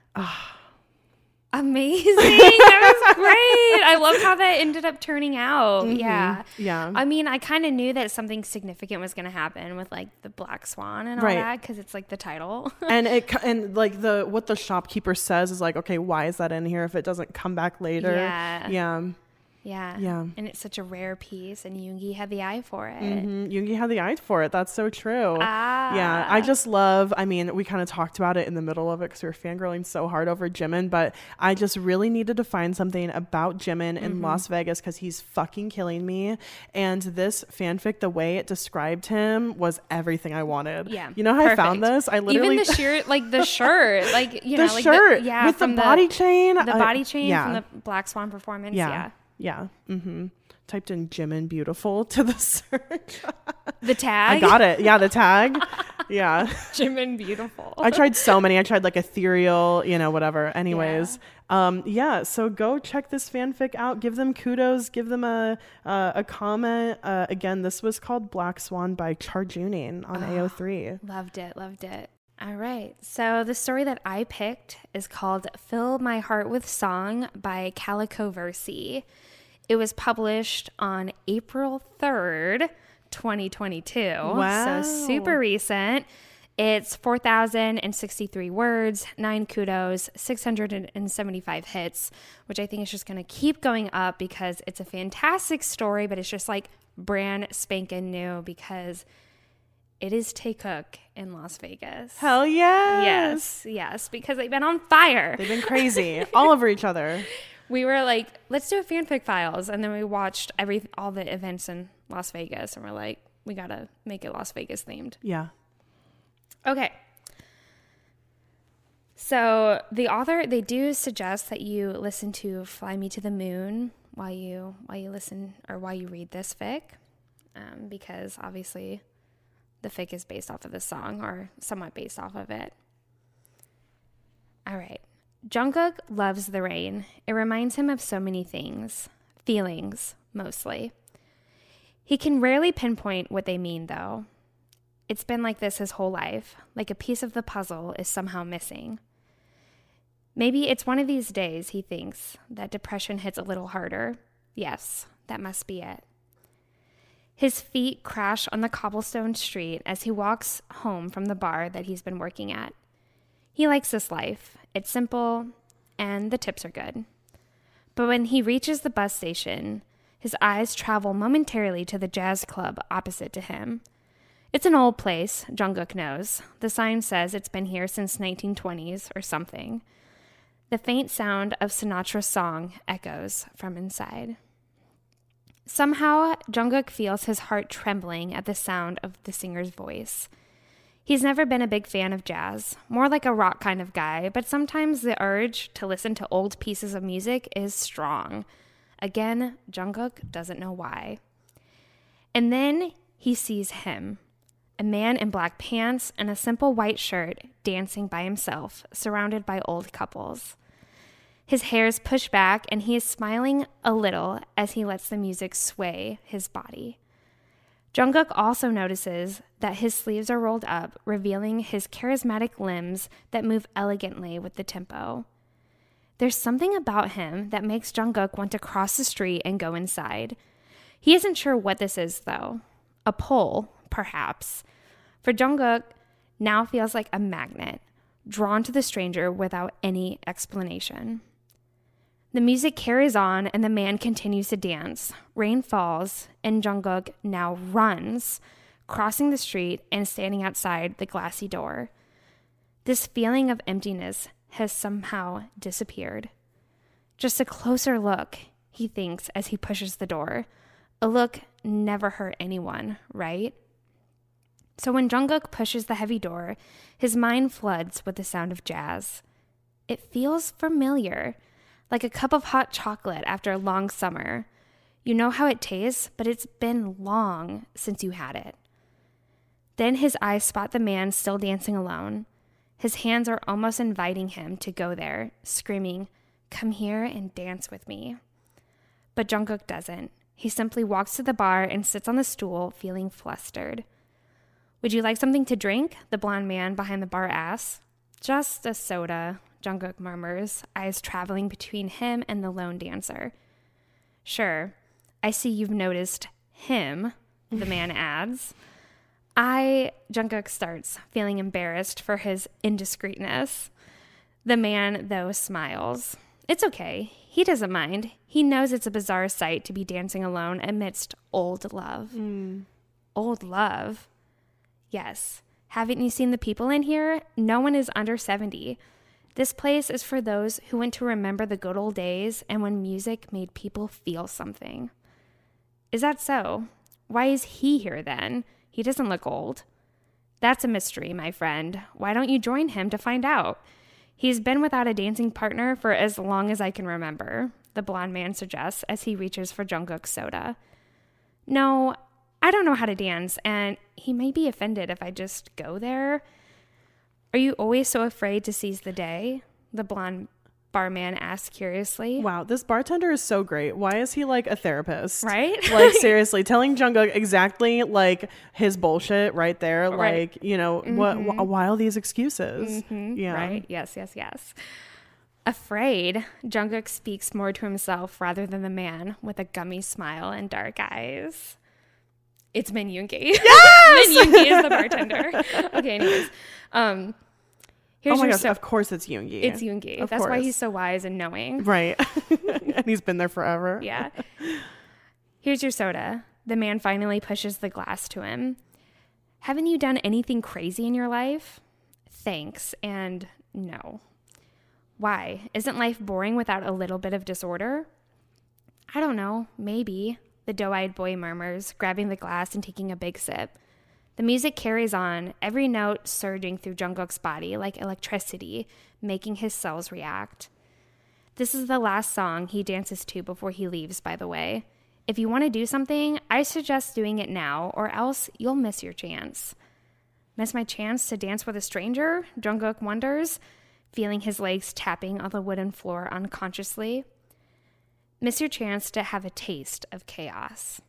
Amazing. That was great. I love how that ended up turning out. Mm-hmm. Yeah. Yeah. I mean, I kind of knew that something significant was going to happen with like the black swan and all Right. that because it's like the title. and it and like the what the shopkeeper says is like, okay, why is that in here if it doesn't come back later? Yeah. Yeah. Yeah. Yeah. And it's such a rare piece, and Yoongi had the eye for it. Mm-hmm. Yoongi had the eye for it. That's so true. Ah. Yeah. I just love, I mean, we kind of talked about it in the middle of it because we were fangirling so hard over Jimin, but I just really needed to find something about Jimin in Mm-hmm. Las Vegas because he's fucking killing me. And this fanfic, the way it described him was everything I wanted. Yeah. You know how Perfect. I found this? I literally. Even the shirt, like the shirt, like, you the know, like shirt the, yeah, with the from body chain. The I- body chain yeah. from the Black Swan performance. Yeah. Yeah. Yeah. Mm-hmm. Typed in Jimin beautiful to the search. The tag. I got it. Yeah, the tag. Yeah. Jimin beautiful. I tried so many. I tried like ethereal, you know, whatever. Anyways, yeah. um, yeah. So go check this fanfic out. Give them kudos. Give them a uh, a comment. Uh, again, this was called Black Swan by Charjuning on Oh, A O three. Loved it. Loved it. All right. So the story that I picked is called "Fill My Heart with Song" by Calico Versi. It was published on April third, twenty twenty-two. Wow. So super recent. It's four thousand sixty-three words, nine kudos, six hundred seventy-five hits, which I think is just going to keep going up because it's a fantastic story, but it's just like brand spanking new because it is Taekook in Las Vegas. Hell yes. Yes, yes, because they've been on fire. They've been crazy all over each other. We were like, let's do a fanfic files. And then we watched every all the events in Las Vegas. And we're like, we got to make it Las Vegas themed. Yeah. Okay. So the author, they do suggest that you listen to Fly Me to the Moon while you while you listen or while you read this fic. Um, because obviously the fic is based off of the song or somewhat based off of it. All right. Jungkook loves the rain. It reminds him of so many things. Feelings, mostly. He can rarely pinpoint what they mean, though. It's been like this his whole life, like a piece of the puzzle is somehow missing. Maybe it's one of these days, he thinks, that depression hits a little harder. Yes, that must be it. His feet crash on the cobblestone street as he walks home from the bar that he's been working at. He likes this life. It's simple, and the tips are good. But when he reaches the bus station, his eyes travel momentarily to the jazz club opposite to him. It's an old place, Jungkook knows. The sign says it's been here since nineteen twenties or something. The faint sound of Sinatra's song echoes from inside. Somehow, Jungkook feels his heart trembling at the sound of the singer's voice. He's never been a big fan of jazz, more like a rock kind of guy, but sometimes the urge to listen to old pieces of music is strong. Again, Jungkook doesn't know why. And then he sees him, a man in black pants and a simple white shirt, dancing by himself, surrounded by old couples. His hair is pushed back, and he is smiling a little as he lets the music sway his body. Jungkook also notices that his sleeves are rolled up, revealing his charismatic limbs that move elegantly with the tempo. There's something about him that makes Jungkook want to cross the street and go inside. He isn't sure what this is, though. A pull, perhaps. For Jungkook now feels like a magnet, drawn to the stranger without any explanation. The music carries on and the man continues to dance. Rain falls and Jungkook now runs, crossing the street and standing outside the glassy door. This feeling of emptiness has somehow disappeared. Just a closer look, he thinks as he pushes the door. A look never hurt anyone, right? So when Jungkook pushes the heavy door, his mind floods with the sound of jazz. It feels familiar. like a cup of hot chocolate after a long summer. You know how it tastes, but it's been long since you had it. Then his eyes spot the man still dancing alone. His hands are almost inviting him to go there, screaming, "Come here and dance with me." But Jungkook doesn't. He simply walks to the bar and sits on the stool, feeling flustered. "Would you like something to drink?" the blonde man behind the bar asks. "Just a soda," Jungkook murmurs, eyes traveling between him and the lone dancer. "Sure. I see you've noticed him," the man adds. I, Jungkook starts, feeling embarrassed for his indiscreetness. The man, though, smiles. It's okay. He doesn't mind. He knows it's a bizarre sight to be dancing alone amidst old love. Mm. Old love? Yes. Haven't you seen the people in here? No one is under seventy. This place is for those who want to remember the good old days and when music made people feel something. Is that so? Why is he here then? He doesn't look old. That's a mystery, my friend. Why don't you join him to find out? He's been without a dancing partner for as long as I can remember, the blonde man suggests as he reaches for Jungkook's soda. No, I don't know how to dance, and he may be offended if I just go there. Are you always so afraid to seize the day? The blonde barman asks curiously. Wow, this bartender is so great. Why is he like a therapist? Right? Like seriously, telling Jungkook exactly like his bullshit right there. Right. Like, you know, Mm-hmm. what? Wh- why all these excuses? Mm-hmm. Yeah. Right? Yes, yes, yes. Afraid, Jungkook speaks more to himself rather than the man with a gummy smile and dark eyes. It's Min Yoongi. Yes! Min Yoongi is the bartender. Okay, anyways. Um, here's Oh my your gosh, so- of course it's Yoongi. It's Yoongi. Of That's why course. he's so wise and knowing. Right. And he's been there forever. Yeah. Here's your soda. The man finally pushes the glass to him. Haven't you done anything crazy in your life? Thanks, and no. Why? Isn't life boring without a little bit of disorder? I don't know. Maybe, the doe-eyed boy murmurs, grabbing the glass and taking a big sip. The music carries on, every note surging through Jungkook's body like electricity, making his cells react. This is the last song he dances to before he leaves, by the way. If you want to do something, I suggest doing it now, or else you'll miss your chance. Miss my chance to dance with a stranger? Jungkook wonders, feeling his legs tapping on the wooden floor unconsciously. Miss your chance to have a taste of chaos.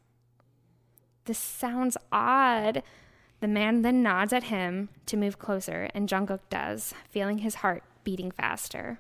This sounds odd. The man then nods at him to move closer, and Jungkook does, feeling his heart beating faster.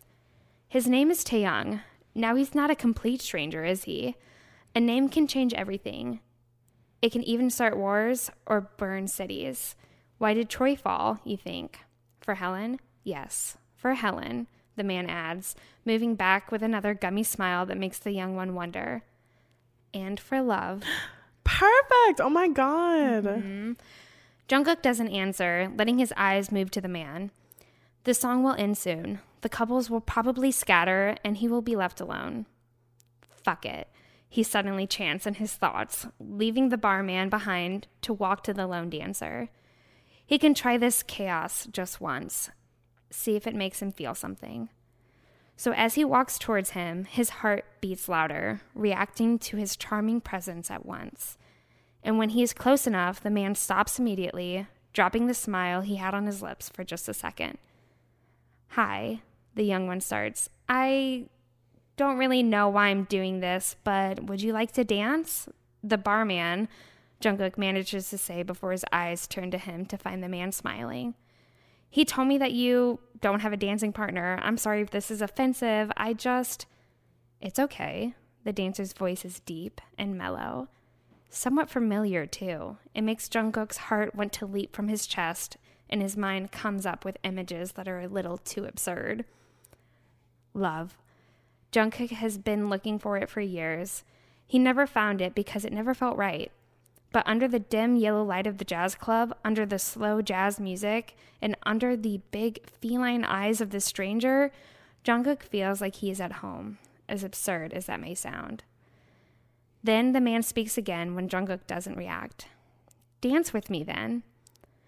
His name is Taeyoung. Now he's not a complete stranger, is he? A name can change everything. It can even start wars or burn cities. Why did Troy fall, you think? For Helen? Yes, for Helen, the man adds, moving back with another gummy smile that makes the young one wonder. And for love. Perfect. Oh my God. Mm-hmm. Jungkook doesn't answer, letting his eyes move to the man. The song will end soon. The couples will probably scatter, and he will be left alone. Fuck it, he suddenly chants in his thoughts, leaving the barman behind to walk to the lone dancer. He can try this chaos just once, see if it makes him feel something. So as he walks towards him, his heart beats louder, reacting to his charming presence at once. And when he is close enough, the man stops immediately, dropping the smile he had on his lips for just a second. Hi, the young one starts. I don't really know why I'm doing this, but would you like to dance? The barman, Jungkook manages to say before his eyes turn to him to find the man smiling. He told me that you don't have a dancing partner. I'm sorry if this is offensive. I just... It's okay. The dancer's voice is deep and mellow. Somewhat familiar, too. It makes Jungkook's heart want to leap from his chest, and his mind comes up with images that are a little too absurd. Love. Jungkook has been looking for it for years. He never found it because it never felt right. But under the dim yellow light of the jazz club, under the slow jazz music, and under the big feline eyes of the stranger, Jungkook feels like he is at home, as absurd as that may sound. Then the man speaks again when Jungkook doesn't react. Dance with me, then.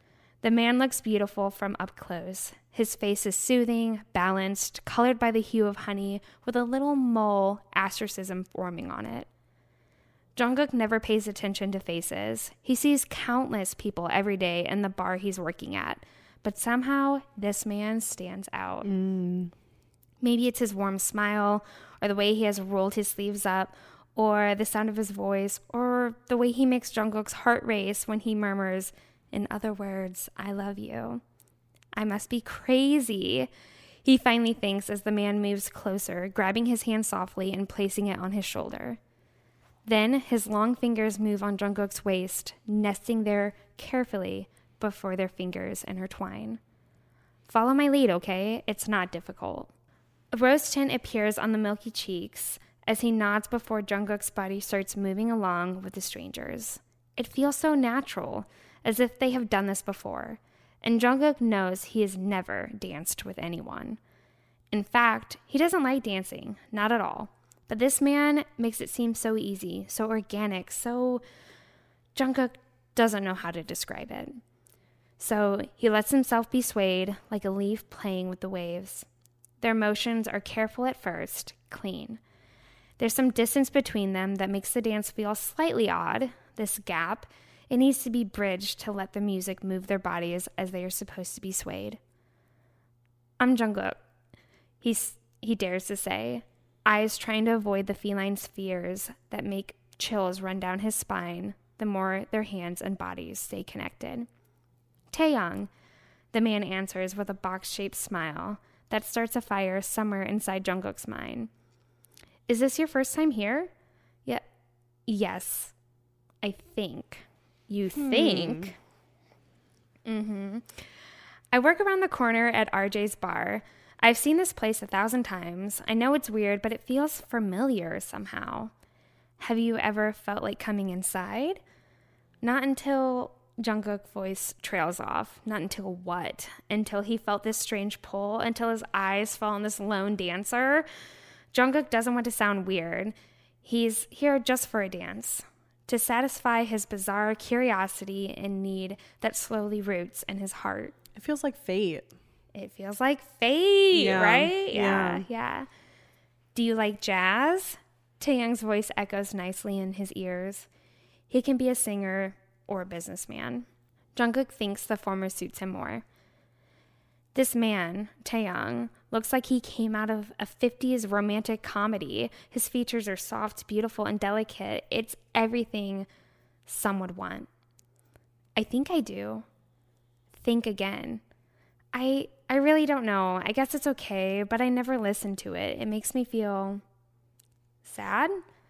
The man looks beautiful from up close. His face is soothing, balanced, colored by the hue of honey, with a little mole astericism forming on it. Jungkook never pays attention to faces. He sees countless people every day in the bar he's working at, but somehow this man stands out. Mm. Maybe it's his warm smile, or the way he has rolled his sleeves up, or the sound of his voice, or the way he makes Jungkook's heart race when he murmurs, "In other words, I love you." I must be crazy, he finally thinks as the man moves closer, grabbing his hand softly and placing it on his shoulder. Then his long fingers move on Jungkook's waist, nesting there carefully before their fingers intertwine. Follow my lead, okay? It's not difficult. A rose tint appears on the milky cheeks as he nods before Jungkook's body starts moving along with the strangers. It feels so natural, as if they have done this before, and Jungkook knows he has never danced with anyone. In fact, he doesn't like dancing, not at all. But this man makes it seem so easy, so organic, so... Jungkook doesn't know how to describe it. So he lets himself be swayed like a leaf playing with the waves. Their motions are careful at first, clean. There's some distance between them that makes the dance feel slightly odd, this gap. It needs to be bridged to let the music move their bodies as they are supposed to be swayed. I'm Jungkook, he's, he dares to say, eyes trying to avoid the feline fears that make chills run down his spine the more their hands and bodies stay connected. Taeyang, the man answers with a box-shaped smile that starts a fire somewhere inside Jungkook's mind. Is this your first time here? Yeah. Yes. I think. You Hmm. think? Mm-hmm. I work around the corner at R J's bar. I've seen this place a thousand times. I know it's weird, but it feels familiar somehow. Have you ever felt like coming inside? Not until Jungkook's voice trails off. Not until what? Until he felt this strange pull, until his eyes fall on this lone dancer. Jungkook doesn't want to sound weird. He's here just for a dance, to satisfy his bizarre curiosity and need that slowly roots in his heart. It feels like fate. It feels like fate, Yeah, right? Yeah, yeah. yeah. Do you like jazz? Taeyang's voice echoes nicely in his ears. He can be a singer or a businessman. Jungkook thinks the former suits him more. This man, Taeyang, looks like he came out of a fifties romantic comedy. His features are soft, beautiful, and delicate. It's everything some would want. I think I do. Think again. I I really don't know. I guess it's okay, but I never listen to it. It makes me feel sad?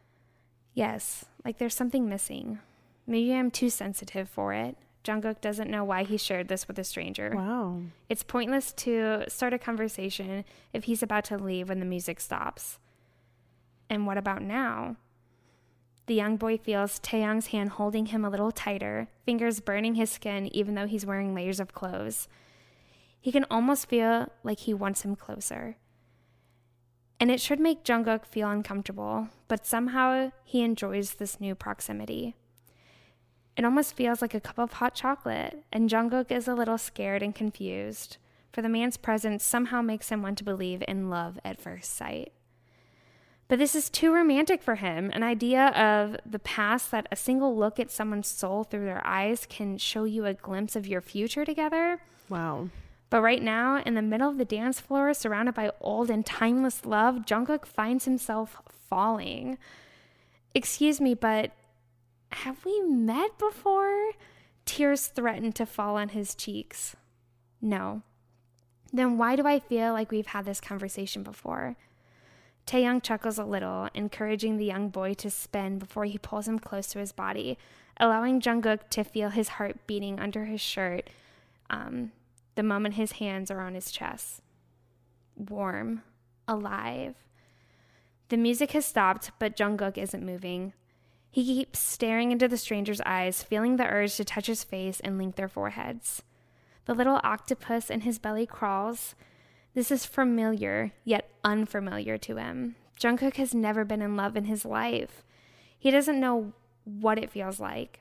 Yes, like there's something missing. Maybe I'm too sensitive for it. Jungkook doesn't know why he shared this with a stranger. Wow. It's pointless to start a conversation if he's about to leave when the music stops. And what about now? The young boy feels Taeyang's hand holding him a little tighter, fingers burning his skin even though he's wearing layers of clothes. He can almost feel like he wants him closer. And it should make Jungkook feel uncomfortable, but somehow he enjoys this new proximity. It almost feels like a cup of hot chocolate, and Jungkook is a little scared and confused, for the man's presence somehow makes him want to believe in love at first sight. But this is too romantic for him, an idea of the past that a single look at someone's soul through their eyes can show you a glimpse of your future together. Wow. But right now, in the middle of the dance floor, surrounded by old and timeless love, Jungkook finds himself falling. Excuse me, but have we met before? Tears threaten to fall on his cheeks. No. Then why do I feel like we've had this conversation before? Taeyang chuckles a little, encouraging the young boy to spin before he pulls him close to his body, allowing Jungkook to feel his heart beating under his shirt um, the moment his hands are on his chest. Warm. Alive. The music has stopped, but Jungkook isn't moving. He keeps staring into the stranger's eyes, feeling the urge to touch his face and link their foreheads. The little octopus in his belly crawls. This is familiar, yet unfamiliar to him. Jungkook has never been in love in his life. He doesn't know what it feels like.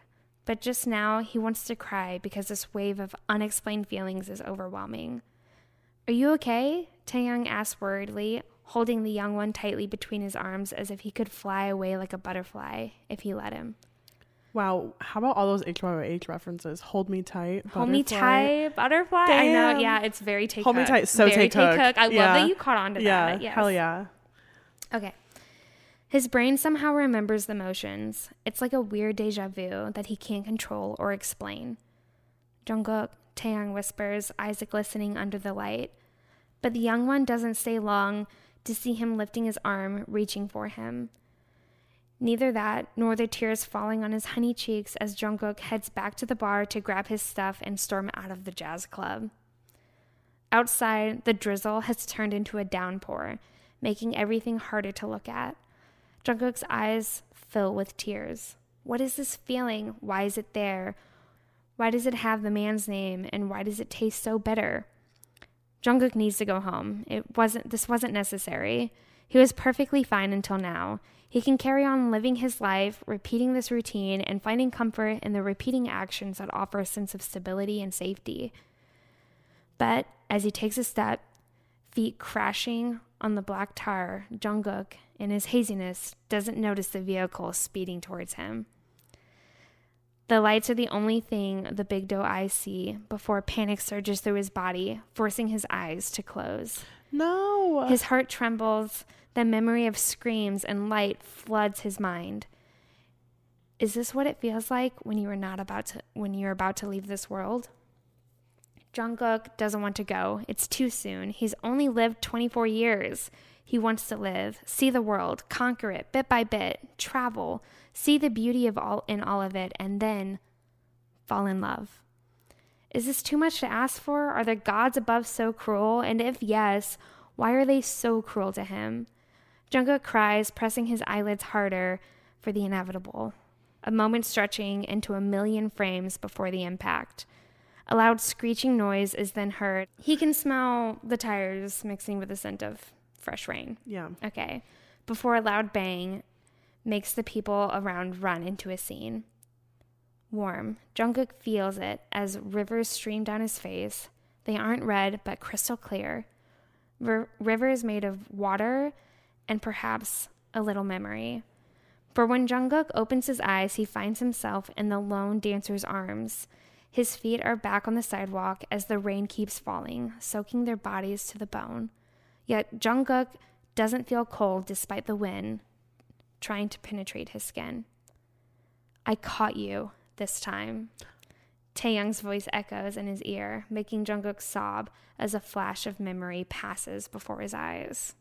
But just now, he wants to cry because this wave of unexplained feelings is overwhelming. Are you okay? Taeyang asked worriedly, holding the young one tightly between his arms as if he could fly away like a butterfly if he let him. Wow, how about all those H Y Y H references? Hold me tight, Hold me tight, butterfly. Damn. I know, yeah, it's very Tae Hold Cook. me tight, so very Tae Cook. I yeah. love that you caught on to yeah. that. Yes. Hell yeah. Okay. His brain somehow remembers the motions. It's like a weird deja vu that he can't control or explain. Jungkook, Taeyang whispers, eyes glistening under the light. But the young one doesn't stay long to see him lifting his arm, reaching for him. Neither that, nor the tears falling on his honey cheeks as Jungkook heads back to the bar to grab his stuff and storm out of the jazz club. Outside, the drizzle has turned into a downpour, making everything harder to look at. Jungkook's eyes fill with tears. What is this feeling? Why is it there? Why does it have the man's name, and why does it taste so bitter? Jungkook needs to go home. It wasn't. This wasn't necessary. He was perfectly fine until now. He can carry on living his life, repeating this routine, and finding comfort in the repeating actions that offer a sense of stability and safety. But as he takes a step, feet crashing on the black tar, Jungkook, in his haziness, doesn't notice the vehicle speeding towards him. The lights are the only thing the big doe eyes see before panic surges through his body, forcing his eyes to close. No. His heart trembles. The memory of screams and light floods his mind. Is this what it feels like when you are not about to when you're about to leave this world? Jungkook doesn't want to go. It's too soon. He's only lived twenty-four years. He wants to live, see the world, conquer it bit by bit, travel, see the beauty of all in all of it, and then fall in love. Is this too much to ask for? Are the gods above so cruel? And if yes, why are they so cruel to him? Jungkook cries, pressing his eyelids harder for the inevitable. A moment stretching into a million frames before the impact. A loud screeching noise is then heard. He can smell the tires mixing with the scent of fresh rain. Yeah. Okay. Before a loud bang makes the people around run into a scene. Warm. Jungkook feels it as rivers stream down his face. They aren't red, but crystal clear. R- rivers made of water and perhaps a little memory. For when Jungkook opens his eyes, he finds himself in the lone dancer's arms. His feet are back on the sidewalk as the rain keeps falling, soaking their bodies to the bone. Yet Jungkook doesn't feel cold despite the wind trying to penetrate his skin. I caught you this time. Taeyang's voice echoes in his ear, making Jungkook sob as a flash of memory passes before his eyes.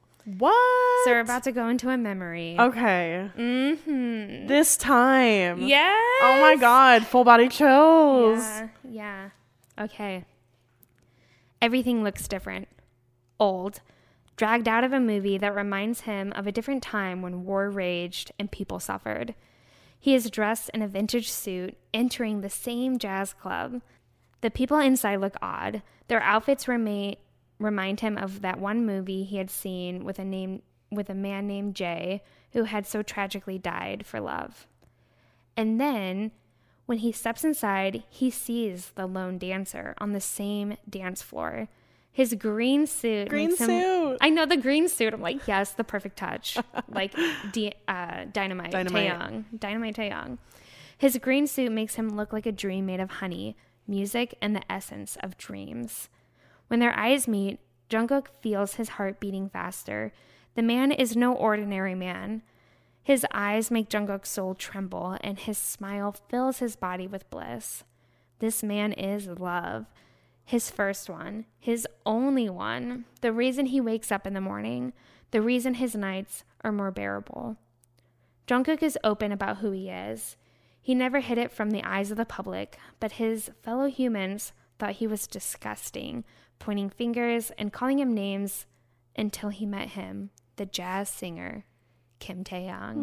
What? So we're about to go into a memory. Okay. Mm-hmm. This time. Yes. Oh my God. Full body chills. Yeah. Yeah. Okay. Everything looks different. Old. Dragged out of a movie that reminds him of a different time when war raged and people suffered. He is dressed in a vintage suit, entering the same jazz club. The people inside look odd. Their outfits remain, remind him of that one movie he had seen with a name with a man named Jay who had so tragically died for love. And then, when he steps inside, he sees the lone dancer on the same dance floor. His green suit. Green makes him, suit. I know the green suit. I'm like, yes, the perfect touch. Like D, uh, Dynamite, Dynamite. Taeyang. Dynamite Taeyang. His green suit makes him look like a dream made of honey, music, and the essence of dreams. When their eyes meet, Jungkook feels his heart beating faster. The man is no ordinary man. His eyes make Jungkook's soul tremble, and his smile fills his body with bliss. This man is love. His first one, his only one, the reason he wakes up in the morning, the reason his nights are more bearable. Jungkook is open about who he is. He never hid it from the eyes of the public, but his fellow humans thought he was disgusting, pointing fingers and calling him names until he met him, the jazz singer, Kim Taeyang.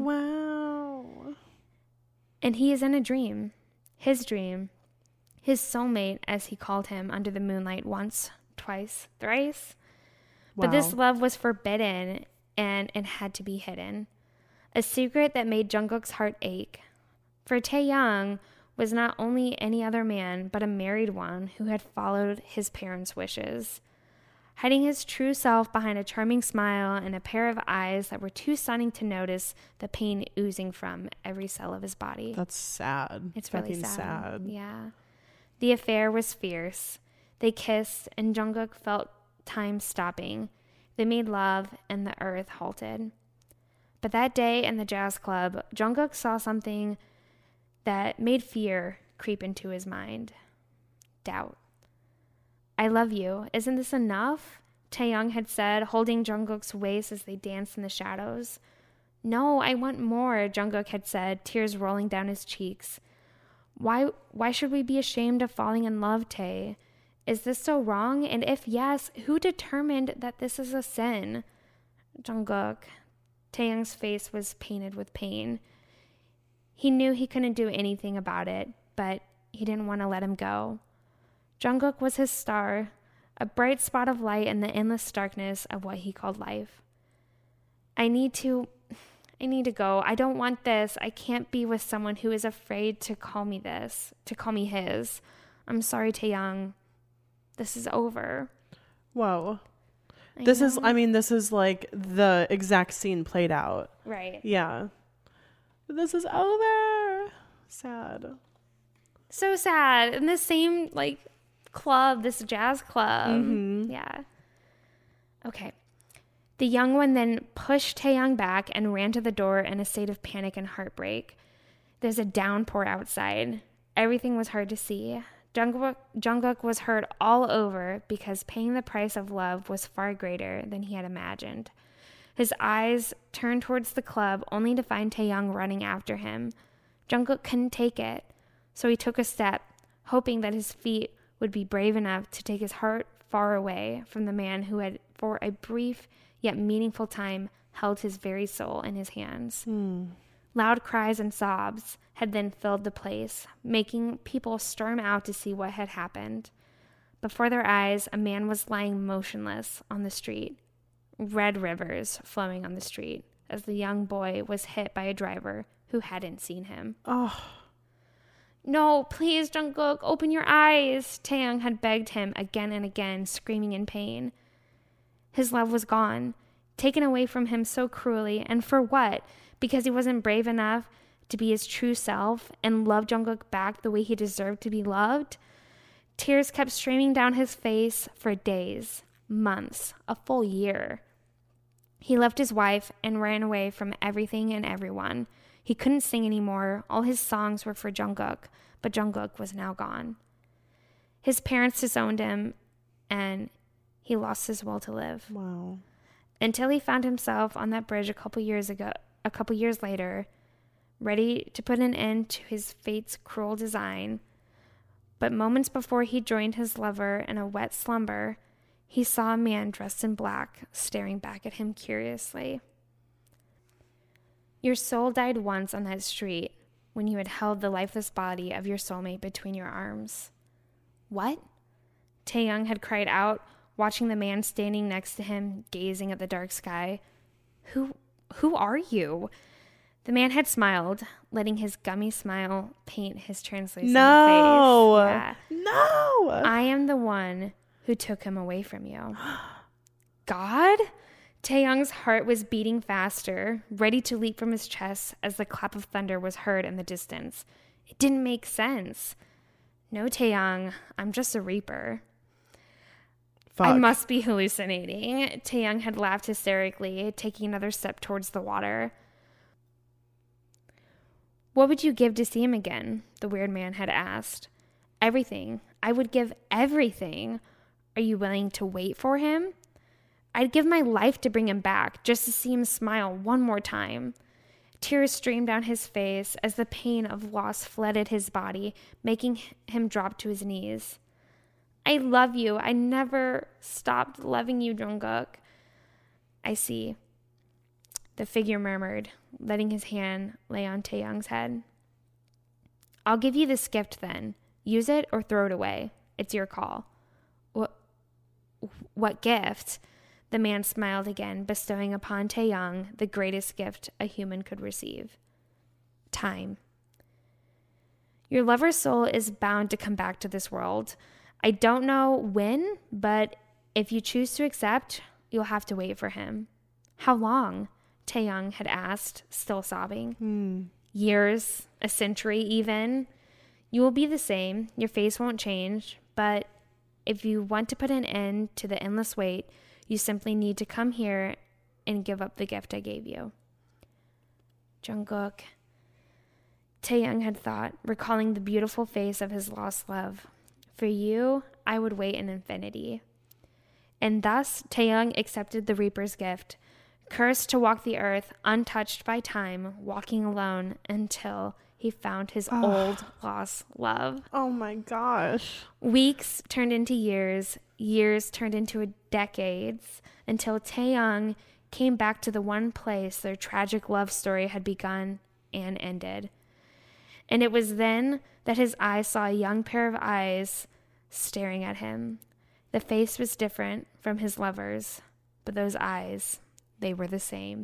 Wow. And he is in a dream, his dream. His soulmate, as he called him under the moonlight once, twice, thrice. Wow. But this love was forbidden, and it had to be hidden. A secret that made Jungkook's heart ache. For Taeyang was not only any other man, but a married one who had followed his parents' wishes. Hiding his true self behind a charming smile and a pair of eyes that were too stunning to notice the pain oozing from every cell of his body. That's sad. It's Fucking really sad. sad. Yeah. The affair was fierce. They kissed, and Jungkook felt time stopping. They made love, and the earth halted. But that day in the jazz club, Jungkook saw something that made fear creep into his mind. Doubt. I love you. Isn't this enough? Taehyung had said, holding Jungkook's waist as they danced in the shadows. No, I want more, Jungkook had said, tears rolling down his cheeks. Why why should we be ashamed of falling in love, Tae? Is this so wrong? And if yes, who determined that this is a sin? Jungkook. Taehyung's face was painted with pain. He knew he couldn't do anything about it, but he didn't want to let him go. Jungkook was his star, a bright spot of light in the endless darkness of what he called life. I need to, I need to go. I don't want this. I can't be with someone who is afraid to call me this, to call me his. I'm sorry, Taehyung. This is over. Whoa. I this know. is, I mean, this is like the exact scene played out. Right. Yeah. This is over. Sad. So sad. In the same, like, club, this jazz club. Mm-hmm. Yeah. Okay. The young one then pushed Taehyung back and ran to the door in a state of panic and heartbreak. There's a downpour outside. Everything was hard to see. Jungkook, Jungkook was hurt all over because paying the price of love was far greater than he had imagined. His eyes turned towards the club only to find Taehyung running after him. Jungkook couldn't take it, so he took a step, hoping that his feet would be brave enough to take his heart far away from the man who had, for a brief yet meaningful time, held his very soul in his hands. Hmm. Loud cries and sobs had then filled the place, making people storm out to see what had happened. Before their eyes, a man was lying motionless on the street, red rivers flowing on the street, as the young boy was hit by a driver who hadn't seen him. Oh. No, please, Jungkook, open your eyes, Taehyung had begged him again and again, screaming in pain. His love was gone, taken away from him so cruelly, and for what? Because he wasn't brave enough to be his true self and love Jungkook back the way he deserved to be loved? Tears kept streaming down his face for days, months, a full year. He left his wife and ran away from everything and everyone. He couldn't sing anymore. All his songs were for Jungkook, but Jungkook was now gone. His parents disowned him, and he lost his will to live. Wow. Until he found himself on that bridge a couple years ago, a couple years later, ready to put an end to his fate's cruel design. But moments before he joined his lover in a wet slumber, he saw a man dressed in black staring back at him curiously. Your soul died once on that street when you had held the lifeless body of your soulmate between your arms. What? Taehyung had cried out, watching the man standing next to him, gazing at the dark sky. Who, who are you? The man had smiled, letting his gummy smile paint his translucent no. face. Yeah. No! I am the one who took him away from you. God? Taehyung's heart was beating faster, ready to leap from his chest as the clap of thunder was heard in the distance. It didn't make sense. No, Taehyung, I'm just a reaper. Fuck. I must be hallucinating. Taehyung had laughed hysterically, taking another step towards the water. What would you give to see him again? The weird man had asked. Everything. I would give everything. Are you willing to wait for him? I'd give my life to bring him back, just to see him smile one more time. Tears streamed down his face as the pain of loss flooded his body, making him drop to his knees. I love you. I never stopped loving you, Jungkook. I see. The figure murmured, letting his hand lay on Taehyung's head. I'll give you this gift then. Use it or throw it away. It's your call. What, what gift? The man smiled again, bestowing upon Taehyung the greatest gift a human could receive. Time. Your lover's soul is bound to come back to this world. I don't know when, but if you choose to accept, you'll have to wait for him. How long? Taeyang had asked, still sobbing. Hmm. Years, a century even. You will be the same. Your face won't change. But if you want to put an end to the endless wait, you simply need to come here and give up the gift I gave you. Jungkook. Taeyang had thought, recalling the beautiful face of his lost love. For you, I would wait an infinity. And thus, Taeyang accepted the Reaper's gift, cursed to walk the earth, untouched by time, walking alone until he found his oh. old, lost love. Oh my gosh. Weeks turned into years, years turned into decades, until Taeyang came back to the one place their tragic love story had begun and ended. And it was then that his eyes saw a young pair of eyes staring at him. The face was different from his lover's, but those eyes, they were the same.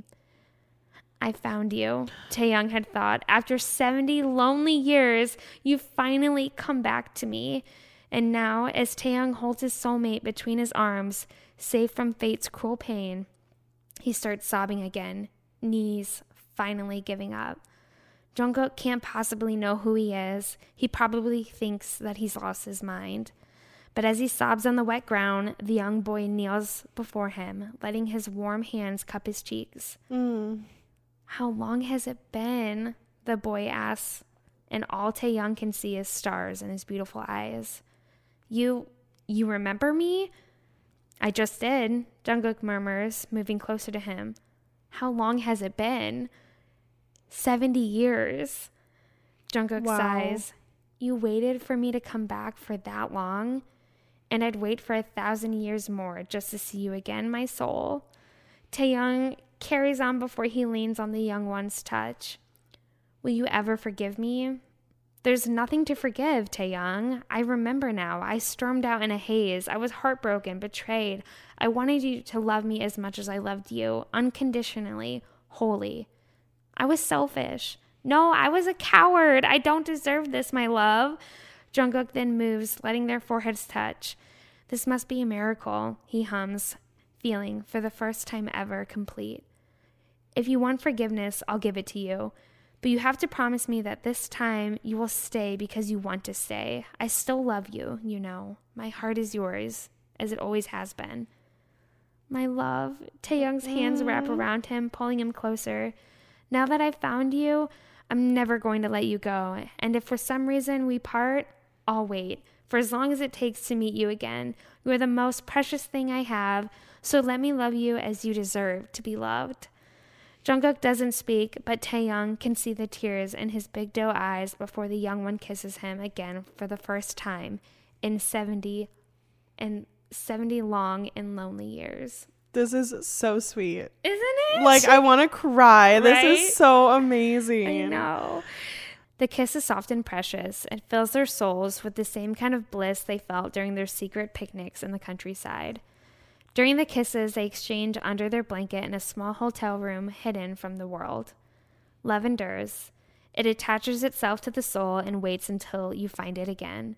I found you, Taeyang had thought. After seventy lonely years, you've finally come back to me. And now, as Taeyang holds his soulmate between his arms, safe from fate's cruel pain, he starts sobbing again, knees finally giving up. Jungkook can't possibly know who he is. He probably thinks that he's lost his mind. But as he sobs on the wet ground, the young boy kneels before him, letting his warm hands cup his cheeks. Mm. How long has it been? The boy asks, and all Taeyang can see is stars in his beautiful eyes. You, you remember me? I just did, Jungkook murmurs, moving closer to him. How long has it been? Seventy years. Jungkook wow. sighs. You waited for me to come back for that long? And I'd wait for a thousand years more just to see you again, my soul. Taeyang carries on before he leans on the young one's touch. Will you ever forgive me? There's nothing to forgive, Taeyang. I remember now. I stormed out in a haze. I was heartbroken, betrayed. I wanted you to love me as much as I loved you, unconditionally, wholly. I was selfish. No, I was a coward. I don't deserve this, my love. Jungkook then moves, letting their foreheads touch. This must be a miracle, he hums, feeling, for the first time ever, complete. If you want forgiveness, I'll give it to you. But you have to promise me that this time you will stay because you want to stay. I still love you, you know. My heart is yours, as it always has been. My love. Taeyang's hands wrap around him, pulling him closer. Now that I've found you, I'm never going to let you go. And if for some reason we part, I'll wait. For as long as it takes to meet you again. You are the most precious thing I have, so let me love you as you deserve to be loved. Jungkook doesn't speak, but Taeyang can see the tears in his big doe eyes before the young one kisses him again for the first time in seventy and seventy long and lonely years. This is so sweet. Isn't it? Like, I want to cry. Right? This is so amazing. I know. The kiss is soft and precious. It fills their souls with the same kind of bliss they felt during their secret picnics in the countryside. During the kisses, they exchange under their blanket in a small hotel room hidden from the world. Love endures. It attaches itself to the soul and waits until you find it again.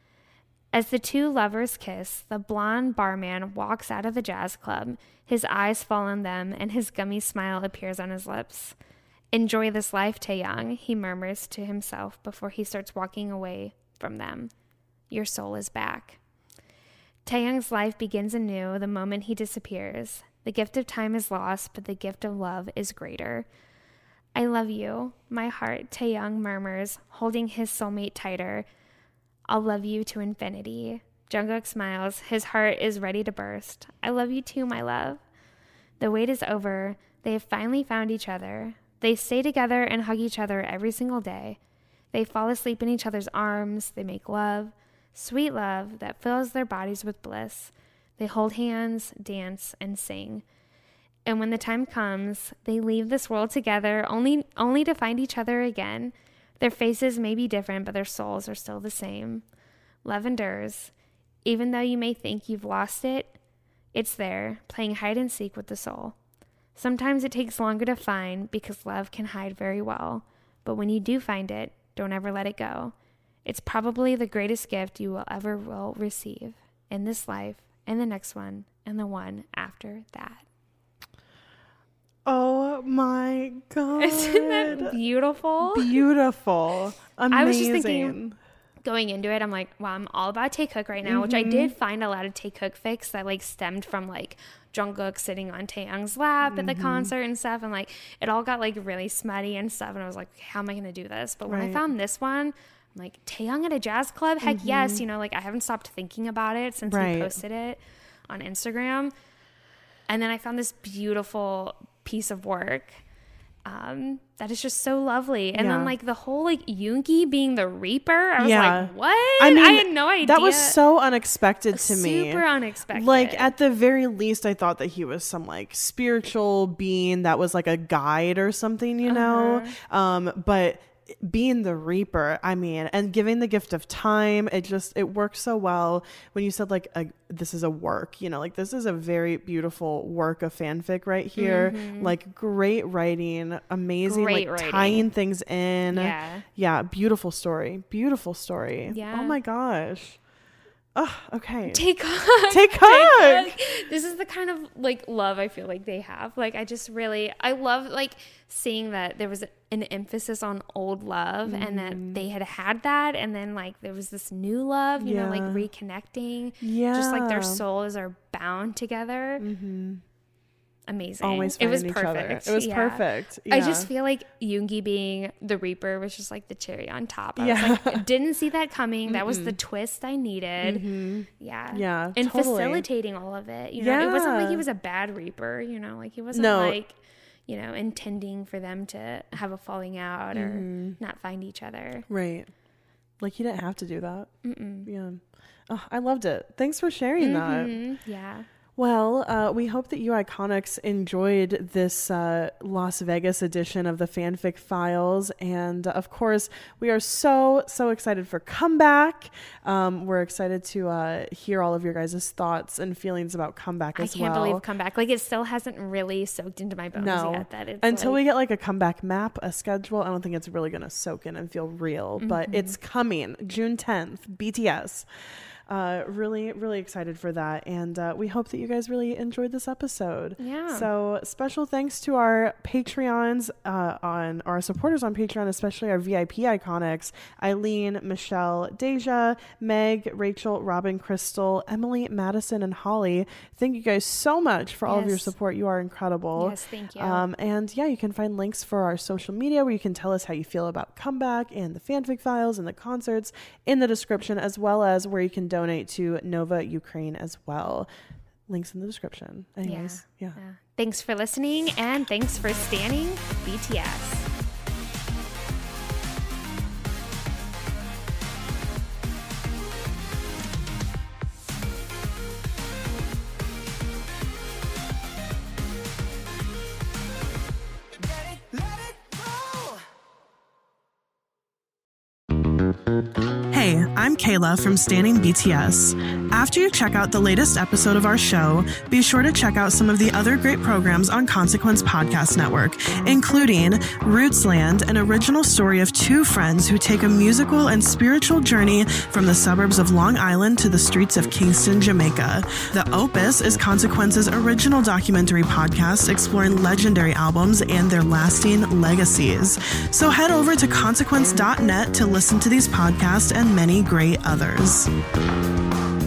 As the two lovers kiss, the blonde barman walks out of the jazz club. His eyes fall on them, and his gummy smile appears on his lips. Enjoy this life, Taeyang, he murmurs to himself before he starts walking away from them. Your soul is back. Taeyang's life begins anew the moment he disappears. The gift of time is lost, but the gift of love is greater. I love you, my heart, Taeyang murmurs, holding his soulmate tighter. I'll love you to infinity. Jungkook smiles. His heart is ready to burst. I love you too, my love. The wait is over. They have finally found each other. They stay together and hug each other every single day. They fall asleep in each other's arms. They make love, sweet love that fills their bodies with bliss. They hold hands, dance, and sing. And when the time comes, they leave this world together only, only to find each other again. Their faces may be different, but their souls are still the same. Love endures. Even though you may think you've lost it, it's there, playing hide and seek with the soul. Sometimes it takes longer to find because love can hide very well. But when you do find it, don't ever let it go. It's probably the greatest gift you will ever will receive in this life, and the next one, and the one after that. Oh my God. Isn't that beautiful? Beautiful. Amazing. I was just thinking, going into it, I'm like, wow, I'm all about Taekook right now, mm-hmm. which I did find a lot of Taekook fics that like stemmed from like Jungkook sitting on Taehyung's lap mm-hmm. at the concert and stuff, and like it all got like really smutty and stuff, and I was like, how am I going to do this? But when right. I found this one, I'm like, Taehyung at a jazz club? Heck mm-hmm. yes. You know, like I haven't stopped thinking about it since right. he posted it on Instagram. And then I found this beautiful piece of work um that is just so lovely, and yeah. then like the whole like Yoongi being the Reaper, I was yeah. like, what? I mean, I had no idea. That was so unexpected to super me. Super unexpected. Like at the very least, I thought that he was some like spiritual being that was like a guide or something, you know. Uh-huh. Um, but being the Reaper, I mean, and giving the gift of time, it just it works so well. When you said like a, this is a work, you know, like this is a very beautiful work of fanfic right here. Mm-hmm. Like great writing, amazing, great like writing. Tying things in. Yeah, yeah, beautiful story, beautiful story. Yeah. Oh my gosh. Oh, okay. Taekook. Taekook. This is the kind of like love I feel like they have. Like I just really, I love like seeing that there was an emphasis on old love mm. and that they had had that, and then like there was this new love, you yeah. know, like reconnecting. Yeah. Just like their souls are bound together. Mm-hmm. Amazing. Always it was each perfect. Other. It was yeah. perfect. Yeah. I just feel like Yoongi being the Reaper was just like the cherry on top. I yeah. was like, didn't see that coming. That was the twist I needed. Mm-hmm. Yeah. Yeah. And totally. facilitating all of it. You know, yeah. it wasn't like he was a bad Reaper, you know, like he wasn't no. like, you know, intending for them to have a falling out or mm-hmm. not find each other. Right. Like he didn't have to do that. Mm-mm. Yeah. Oh, I loved it. Thanks for sharing mm-hmm. that. Yeah. Well, uh, we hope that you Iconics enjoyed this uh, Las Vegas edition of the Fanfic Files. And uh, of course, we are so, so excited for Comeback. Um, we're excited to uh, hear all of your guys' thoughts and feelings about Comeback as well. I can't well. believe Comeback. Like, it still hasn't really soaked into my bones no. yet. That it's Until like... we get like a Comeback map, a schedule, I don't think it's really going to soak in and feel real. Mm-hmm. But it's coming June tenth, B T S. Uh, really, really excited for that. And uh, we hope that you guys really enjoyed this episode. Yeah. So special thanks to our Patreons, uh, on our supporters on Patreon, especially our V I P Iconics, Eileen, Michelle, Deja, Meg, Rachel, Robin, Crystal, Emily, Madison, and Holly. Thank you guys so much for all yes. of your support. You are incredible. Yes, thank you. Um, and yeah, you can find links for our social media where you can tell us how you feel about Comeback and the Fanfic Files and the concerts in the description, as well as where you can donate to Nova Ukraine as well. Links in the description. Anyways, yeah. yeah. yeah. Thanks for listening, and thanks for standing B T S. Hey, I'm Kayla from Standing B T S. After you check out the latest episode of our show, be sure to check out some of the other great programs on Consequence Podcast Network, including Rootsland, an original story of two friends who take a musical and spiritual journey from the suburbs of Long Island to the streets of Kingston, Jamaica. The Opus is Consequence's original documentary podcast exploring legendary albums and their lasting legacies. So head over to consequence dot net to listen to these podcasts and many great others.